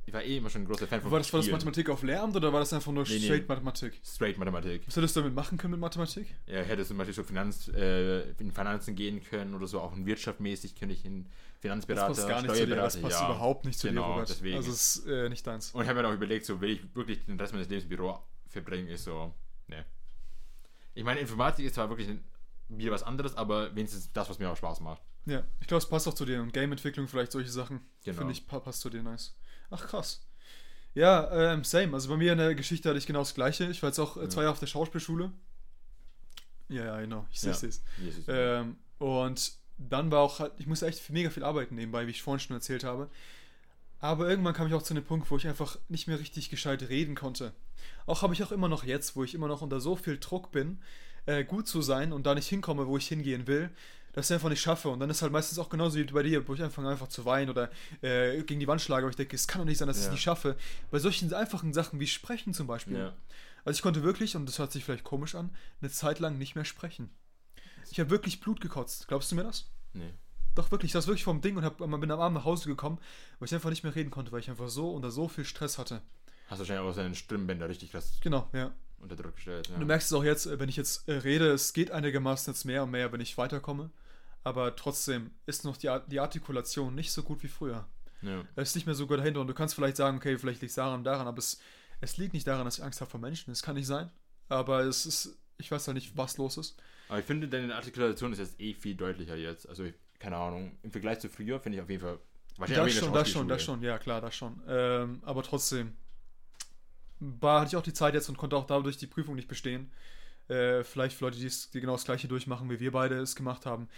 ich war immer schon ein großer Fan von War das Spielen. Mathematik auf Lehramt oder war das einfach nur straight Mathematik? Straight Mathematik. Was hättest du damit machen können mit Mathematik? Ja, ich hätte zum Beispiel so in Finanzen gehen können oder so, auch in wirtschaftmäßig könnte ich in Finanzberater, das passt gar nicht zu dir, das passt überhaupt nicht zu dir, Robert. Deswegen. Also es ist nicht deins. Und ich habe mir auch überlegt, so will ich wirklich den Rest meines Lebens im Büro verbringen, ist so, ne. Ich meine, Informatik ist zwar wirklich wieder was anderes, aber wenigstens das, was mir auch Spaß macht. Ja, ich glaube, es passt auch zu dir. Und Game-Entwicklung, vielleicht solche Sachen, Genau. finde ich, passt zu dir nice. Ach, krass. Ja, same. Also bei mir in der Geschichte hatte ich genau das Gleiche. Ich war jetzt auch 2 Jahre auf der Schauspielschule. Ja, genau. Ich sehe es. Und dann war auch halt, ich musste echt mega viel arbeiten nebenbei, wie ich vorhin schon erzählt habe. Aber irgendwann kam ich auch zu einem Punkt, wo ich einfach nicht mehr richtig gescheit reden konnte. Auch habe ich auch immer noch jetzt, wo ich immer noch unter so viel Druck bin, gut zu sein und da nicht hinkomme, wo ich hingehen will, dass ich einfach nicht schaffe. Und dann ist halt meistens auch genauso wie bei dir, wo ich anfange einfach zu weinen oder gegen die Wand schlage, aber ich denke, es kann doch nicht sein, dass ich es nicht schaffe. Bei solchen einfachen Sachen wie Sprechen zum Beispiel. Ja. Also ich konnte wirklich, und das hört sich vielleicht komisch an, eine Zeit lang nicht mehr sprechen. Ich habe wirklich Blut gekotzt. Glaubst du mir das? Nee. Doch wirklich, ich saß wirklich vorm Ding und bin am Abend nach Hause gekommen, weil ich einfach nicht mehr reden konnte, weil ich einfach so unter so viel Stress hatte. Hast du wahrscheinlich auch seinen Stimmbänder richtig krass unter Druck gestellt. Ja. Du merkst es auch jetzt, wenn ich jetzt rede, es geht einigermaßen jetzt mehr und mehr, wenn ich weiterkomme. Aber trotzdem ist noch die Artikulation nicht so gut wie früher. Ja. Es ist nicht mehr so gut dahinter und du kannst vielleicht sagen, okay, vielleicht liegt es daran, aber es liegt nicht daran, dass ich Angst habe vor Menschen. Es kann nicht sein. Aber ich weiß halt nicht, was los ist. Aber ich finde, deine Artikulation ist jetzt viel deutlicher jetzt. Also, keine Ahnung, im Vergleich zu früher finde ich auf jeden Fall... Das schon, ja klar, das schon. Aber trotzdem hatte ich auch die Zeit jetzt und konnte auch dadurch die Prüfung nicht bestehen. Vielleicht für Leute, die genau das Gleiche durchmachen, wie wir beide es gemacht haben.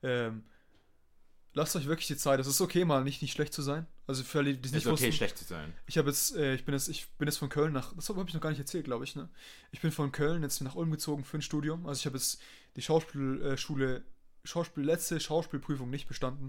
Lasst euch wirklich die Zeit. Es ist okay, mal nicht schlecht zu sein. Also für alle, die es nicht wussten. Es ist okay, schlecht zu sein. Ich bin jetzt von Köln das habe ich noch gar nicht erzählt, glaube ich, ne? Ich bin von Köln jetzt nach Ulm gezogen für ein Studium. Also ich habe jetzt die letzte Schauspielprüfung nicht bestanden.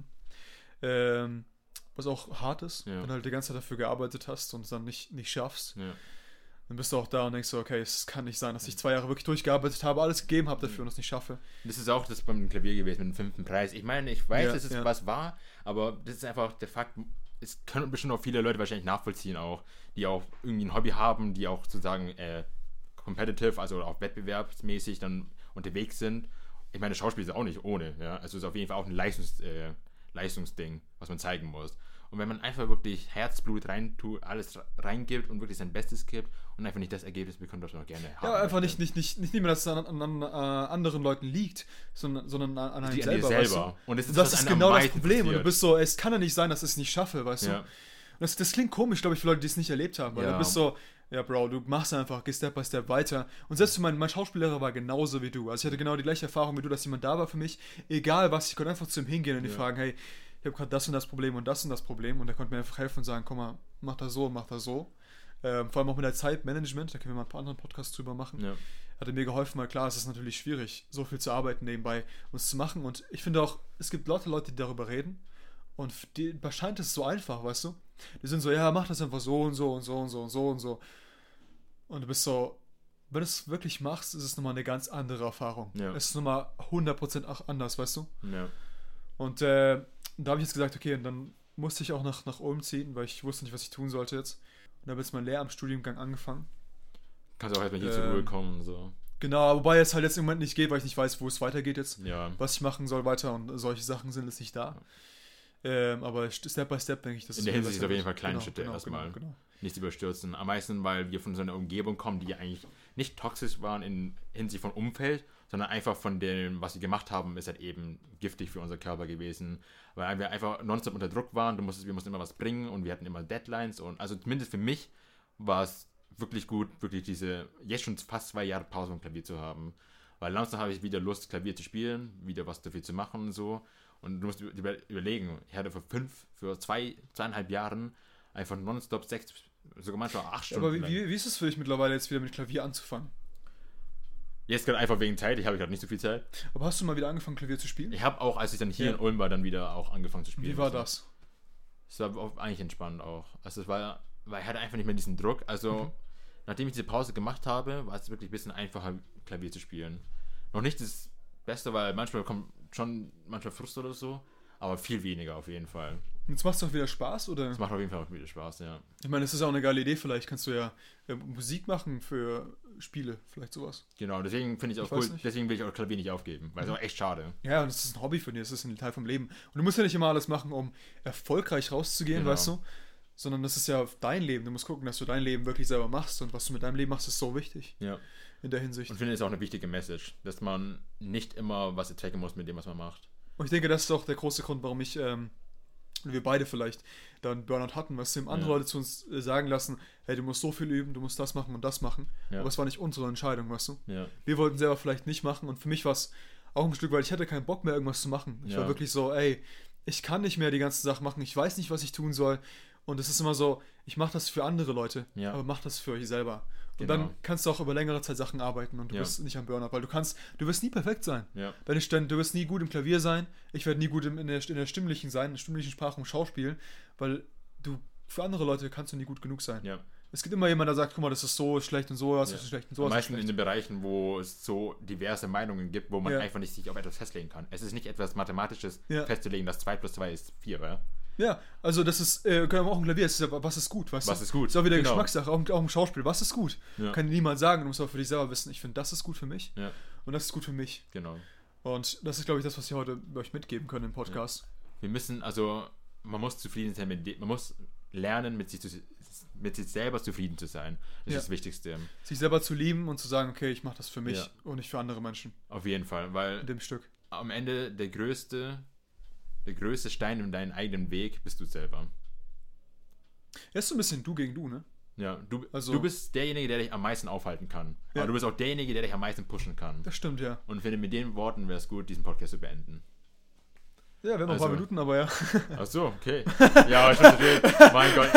Was auch hart ist, wenn du halt die ganze Zeit dafür gearbeitet hast und es dann nicht schaffst. Ja. Dann bist du auch da und denkst so, okay, es kann nicht sein, dass ich 2 Jahre wirklich durchgearbeitet habe, alles gegeben habe dafür und es nicht schaffe. Das ist auch das beim Klavier gewesen mit dem 5. Preis. Ich meine, ich weiß, dass es was war, aber das ist einfach der Fakt, es können bestimmt auch viele Leute wahrscheinlich nachvollziehen auch, die auch irgendwie ein Hobby haben, die auch sozusagen competitive, also auch wettbewerbsmäßig dann unterwegs sind. Ich meine, Schauspiel ist auch nicht ohne, ja. Also es ist auf jeden Fall auch ein Leistungsding, was man zeigen muss. Und wenn man einfach wirklich Herzblut alles reingibt und wirklich sein Bestes gibt und einfach nicht das Ergebnis bekommt, das man auch gerne haben. Ja, einfach nicht nehmen, dass es an anderen Leuten liegt, sondern an einem selber. Weißt du? Und das ist genau das Problem. Und du bist so, es kann ja nicht sein, dass ich es nicht schaffe, weißt du? Und das klingt komisch, glaube ich, für Leute, die es nicht erlebt haben. Weil du bist so, ja, Bro, du machst einfach, gehst Step by Step weiter. Und selbst mein Schauspiellehrer war genauso wie du. Also ich hatte genau die gleiche Erfahrung wie du, dass jemand da war für mich. Egal was, ich konnte einfach zu ihm hingehen und die fragen, hey, ich habe gerade das und das Problem und das Problem. Und er konnte mir einfach helfen und sagen, komm mal, mach das so und mach das so. Vor allem auch mit der Zeitmanagement, da können wir mal ein paar andere Podcasts drüber machen. Ja. Hat er mir geholfen, weil klar, es ist natürlich schwierig, so viel zu arbeiten nebenbei und es zu machen. Und ich finde auch, es gibt Leute, die darüber reden. Und denen scheint es so einfach, weißt du? Die sind so, ja, mach das einfach so und so und so und so und so und so. Und du bist so, wenn du es wirklich machst, ist es nochmal eine ganz andere Erfahrung. Ja. Es ist nochmal 100% auch anders, weißt du? Ja. Und da habe ich jetzt gesagt, okay, und dann musste ich auch nach Ulm ziehen, weil ich wusste nicht, was ich tun sollte jetzt. Und da habe jetzt mein Lehramtsstudiengang angefangen. Kannst auch erstmal hier zur Ruhe kommen und so. Genau, wobei es halt jetzt im Moment nicht geht, weil ich nicht weiß, wo es weitergeht jetzt. Ja. Was ich machen soll weiter und solche Sachen sind jetzt nicht da. Aber Step by Step denke ich, das in der Hinsicht ist auf jeden Fall kleine Schritte erstmal. Genau. Nichts überstürzen. Am meisten, weil wir von so einer Umgebung kommen, die eigentlich nicht toxisch waren in Hinsicht von Umfeld, sondern einfach von dem, was sie gemacht haben, ist halt eben giftig für unser Körper gewesen. Weil wir einfach nonstop unter Druck waren, wir mussten immer was bringen und wir hatten immer Deadlines. Und also zumindest für mich war es wirklich gut, wirklich diese jetzt schon fast 2 Jahre Pause vom Klavier zu haben. Weil langsam habe ich wieder Lust, Klavier zu spielen, wieder was dafür zu machen und so. Und du musst überlegen, ich hatte für 2,5 Jahren einfach nonstop 6, sogar manchmal 8 Stunden. Aber wie ist es für dich mittlerweile jetzt wieder mit Klavier anzufangen? Jetzt gerade einfach wegen Zeit, ich habe gerade nicht so viel Zeit. Aber hast du mal wieder angefangen, Klavier zu spielen? Ich habe auch, als ich dann hier in Ulm war, dann wieder auch angefangen zu spielen. Wie war das? Es war eigentlich entspannt auch. Also es war, weil ich hatte einfach nicht mehr diesen Druck. Also nachdem ich diese Pause gemacht habe, war es wirklich ein bisschen einfacher, Klavier zu spielen. Noch nicht das Beste, weil manchmal kommt schon Frust oder so, aber viel weniger auf jeden Fall. Und jetzt macht es doch wieder Spaß, oder? Das macht auf jeden Fall auch wieder Spaß, ja. Ich meine, es ist auch eine geile Idee, vielleicht kannst du ja Musik machen für Spiele, vielleicht sowas. Genau, deswegen finde ich auch cool, deswegen will ich auch Klavier nicht aufgeben, weil es ist auch echt schade. Ja, und das ist ein Hobby von dir, das ist ein Teil vom Leben. Und du musst ja nicht immer alles machen, um erfolgreich rauszugehen, Genau. weißt du? Sondern das ist ja dein Leben. Du musst gucken, dass du dein Leben wirklich selber machst. Und was du mit deinem Leben machst, ist so wichtig. Ja. In der Hinsicht. Und finde, es ist auch eine wichtige Message, dass man nicht immer was erzwecken muss mit dem, was man macht. Und ich denke, das ist auch der große Grund, warum wir beide vielleicht da einen Burnout hatten, was eben andere Leute zu uns sagen lassen, hey, du musst so viel üben, du musst das machen und das machen. Ja. Aber es war nicht unsere Entscheidung, weißt du? Ja. Wir wollten selber vielleicht nicht machen und für mich war es auch ein Stück, weil ich hatte keinen Bock mehr, irgendwas zu machen. Ich war wirklich so, ey, ich kann nicht mehr die ganze Sache machen, ich weiß nicht, was ich tun soll. Und es ist immer so, ich mache das für andere Leute, aber mach das für euch selber. Und dann kannst du auch über längere Zeit Sachen arbeiten und du bist nicht am Burnout, weil du wirst nie perfekt sein. Ja. Du wirst nie gut im Klavier sein, ich werde nie gut in der stimmlichen sein, in der stimmlichen Sprache und Schauspiel, weil für andere Leute kannst du nie gut genug sein. Ja. Es gibt immer jemanden, der sagt, guck mal, das ist so schlecht und so, das ist schlecht und so. Meistens in den Bereichen, wo es so diverse Meinungen gibt, wo man einfach nicht sich auf etwas festlegen kann. Es ist nicht etwas Mathematisches festzulegen, dass 2 + 2 ist 4, ja? Ja, also das ist, auch im Klavier, ist ja, was ist gut, weißt du? Was ist gut? Ist auch wieder Geschmackssache, auch im Schauspiel, was ist gut? Ja. Kann dir niemand sagen, du musst auch für dich selber wissen, ich finde, das ist gut für mich und das ist gut für mich. Genau. Und das ist, glaube ich, das, was wir heute euch mitgeben können im Podcast. Ja. Wir müssen, man muss zufrieden sein man muss lernen, mit sich selber zufrieden zu sein. Das ist das Wichtigste. Sich selber zu lieben und zu sagen, okay, ich mache das für mich und nicht für andere Menschen. Auf jeden Fall, weil in dem Stück. Am Ende der größte Stein in deinem eigenen Weg bist du selber. Er ist so ein bisschen du gegen du, ne? Ja, du bist derjenige, der dich am meisten aufhalten kann. Ja. Aber du bist auch derjenige, der dich am meisten pushen kann. Das stimmt, ja. Und ich finde, mit den Worten wäre es gut, diesen Podcast zu beenden. Ja, wir haben noch ein paar Minuten, aber ja. Ach so, okay. Ja, ich verstehe. Mein Gott,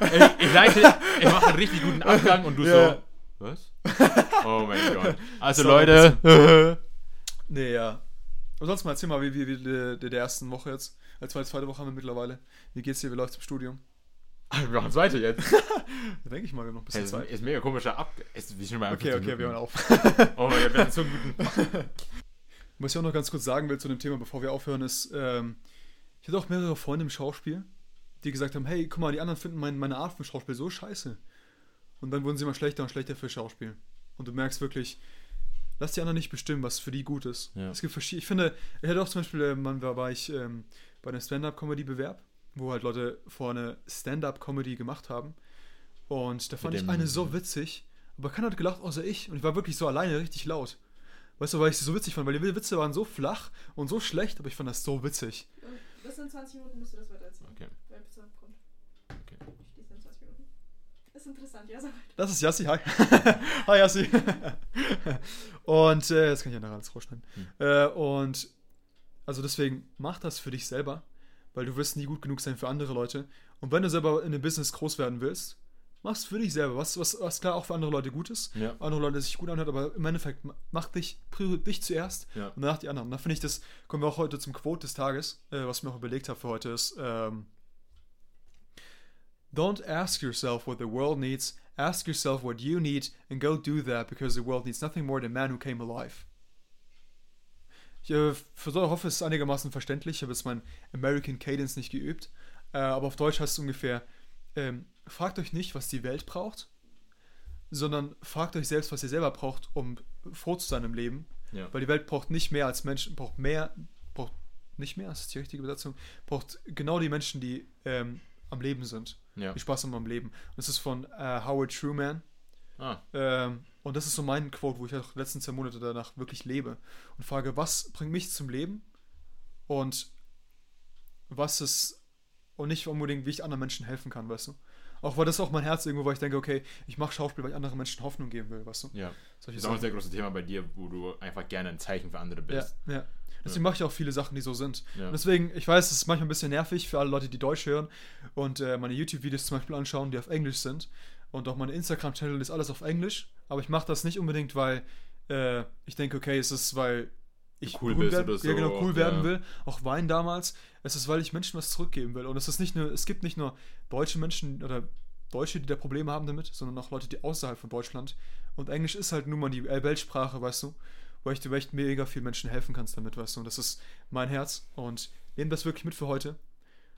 ich mache einen richtig guten Abgang und du so, was? Oh mein Gott. Also so, Leute. Nee, ja. Ansonsten erzähl mal, wie der ersten Woche jetzt. Als zweite Woche haben wir mittlerweile. Wie geht's dir? Wie läuft's im Studium? Wir machen es weiter jetzt. Da denke ich mal, wir haben noch ein bisschen Zeit. Ist mega komischer Okay, wir hören auf. Oh mein Gott, wir haben so einen guten... Was ich auch noch ganz kurz sagen will zu dem Thema, bevor wir aufhören, ist, ich hatte auch mehrere Freunde im Schauspiel, die gesagt haben, hey, guck mal, die anderen finden meine Art von Schauspiel so scheiße. Und dann wurden sie immer schlechter und schlechter für Schauspiel. Und du merkst wirklich, lass die anderen nicht bestimmen, was für die gut ist. Ja. Es gibt verschiedene, ich finde, ich hatte auch zum Beispiel, war ich bei einem Stand-Up-Comedy-Bewerb, wo halt Leute vorne Stand-Up-Comedy gemacht haben. Und da fand ich eine so witzig, aber keiner hat gelacht, außer ich. Und ich war wirklich so alleine richtig laut. Weißt du, weil ich sie so witzig fand, weil die Witze waren so flach und so schlecht, aber ich fand das so witzig. Bis in 20 Minuten musst du das weiter erzählen. Okay. Wer bis kommt. Okay. Ich schließe in 20 Minuten. Ist interessant, ja, sag weiter. Das ist Yassi, hi. Hi Yassi. Und das kann ich ja nachher alles rausschneiden. Und also deswegen, mach das für dich selber, weil du wirst nie gut genug sein für andere Leute. Und wenn du selber in dem Business groß werden willst, mach's für dich selber, was klar auch für andere Leute gut ist, andere Leute sich gut anhört, aber im Endeffekt mach dich zuerst und danach die anderen. Und da finde ich, das kommen wir auch heute zum Quote des Tages, was ich mir auch überlegt habe für heute ist, don't ask yourself what the world needs, ask yourself what you need and go do that because the world needs nothing more than man who came alive. Ich hoffe, es ist einigermaßen verständlich, ich habe jetzt mein American Cadence nicht geübt, aber auf Deutsch heißt es ungefähr, fragt euch nicht, was die Welt braucht, sondern fragt euch selbst, was ihr selber braucht, um froh zu sein im Leben. Ja. Weil die Welt braucht nicht mehr als Menschen, braucht nicht mehr, das ist die richtige Besetzung, braucht genau die Menschen, die am Leben sind, die Spaß haben am Leben. Und das ist von Howard Truman. Und das ist so mein Quote, wo ich auch die letzten 2 Monate danach wirklich lebe und frage, was bringt mich zum Leben und was ist und nicht unbedingt, wie ich anderen Menschen helfen kann, weißt du? Auch weil das ist auch mein Herz irgendwo, weil ich denke, okay, ich mache Schauspiel, weil ich anderen Menschen Hoffnung geben will, weißt du? Ja. Das ist auch ein sehr großes Thema bei dir, wo du einfach gerne ein Zeichen für andere bist. Ja. Deswegen mache ich auch viele Sachen, die so sind. Ja. Und deswegen, ich weiß, es ist manchmal ein bisschen nervig für alle Leute, die Deutsch hören und meine YouTube-Videos zum Beispiel anschauen, die auf Englisch sind. Und auch mein Instagram-Channel ist alles auf Englisch. Aber ich mache das nicht unbedingt, weil ich denke, okay, es ist, weil ich cool werden will. Auch Wein damals. Es ist, weil ich Menschen was zurückgeben will. Und es gibt nicht nur deutsche Menschen oder Deutsche, die da Probleme haben damit, sondern auch Leute, die außerhalb von Deutschland. Und Englisch ist halt nun mal die Weltsprache, weißt du, wo du echt mega vielen Menschen helfen kannst damit, weißt du. Und das ist mein Herz. Und nehmt das wirklich mit für heute.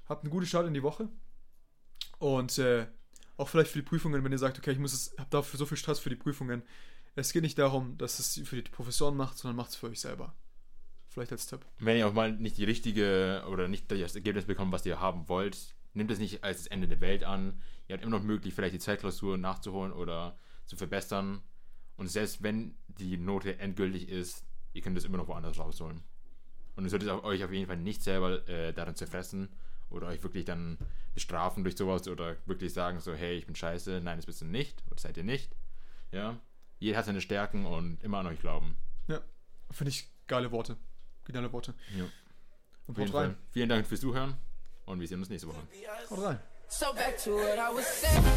habt eine gute Start in die Woche. Und auch vielleicht für die Prüfungen, wenn ihr sagt, okay, hab dafür so viel Stress für die Prüfungen. Es geht nicht darum, dass es für die Professoren macht, sondern macht es für euch selber. Vielleicht als Tipp. Wenn ihr auch mal nicht die richtige oder nicht das Ergebnis bekommt, was ihr haben wollt, nehmt es nicht als das Ende der Welt an. Ihr habt immer noch möglich, vielleicht die Zeitklausur nachzuholen oder zu verbessern. Und selbst wenn die Note endgültig ist, ihr könnt es immer noch woanders rausholen. Und ihr solltet euch auf jeden Fall nicht selber daran zerfressen oder euch wirklich dann bestrafen durch sowas oder wirklich sagen so, hey, ich bin scheiße, nein, das bist du nicht oder seid ihr nicht. Ja, jeder hat seine Stärken und immer an euch glauben. Ja, finde ich geile Worte. Geniale Worte. Ja. Und haut rein. Vielen Dank fürs Zuhören und wir sehen uns nächste Woche. Haut rein. So back to what I was saying.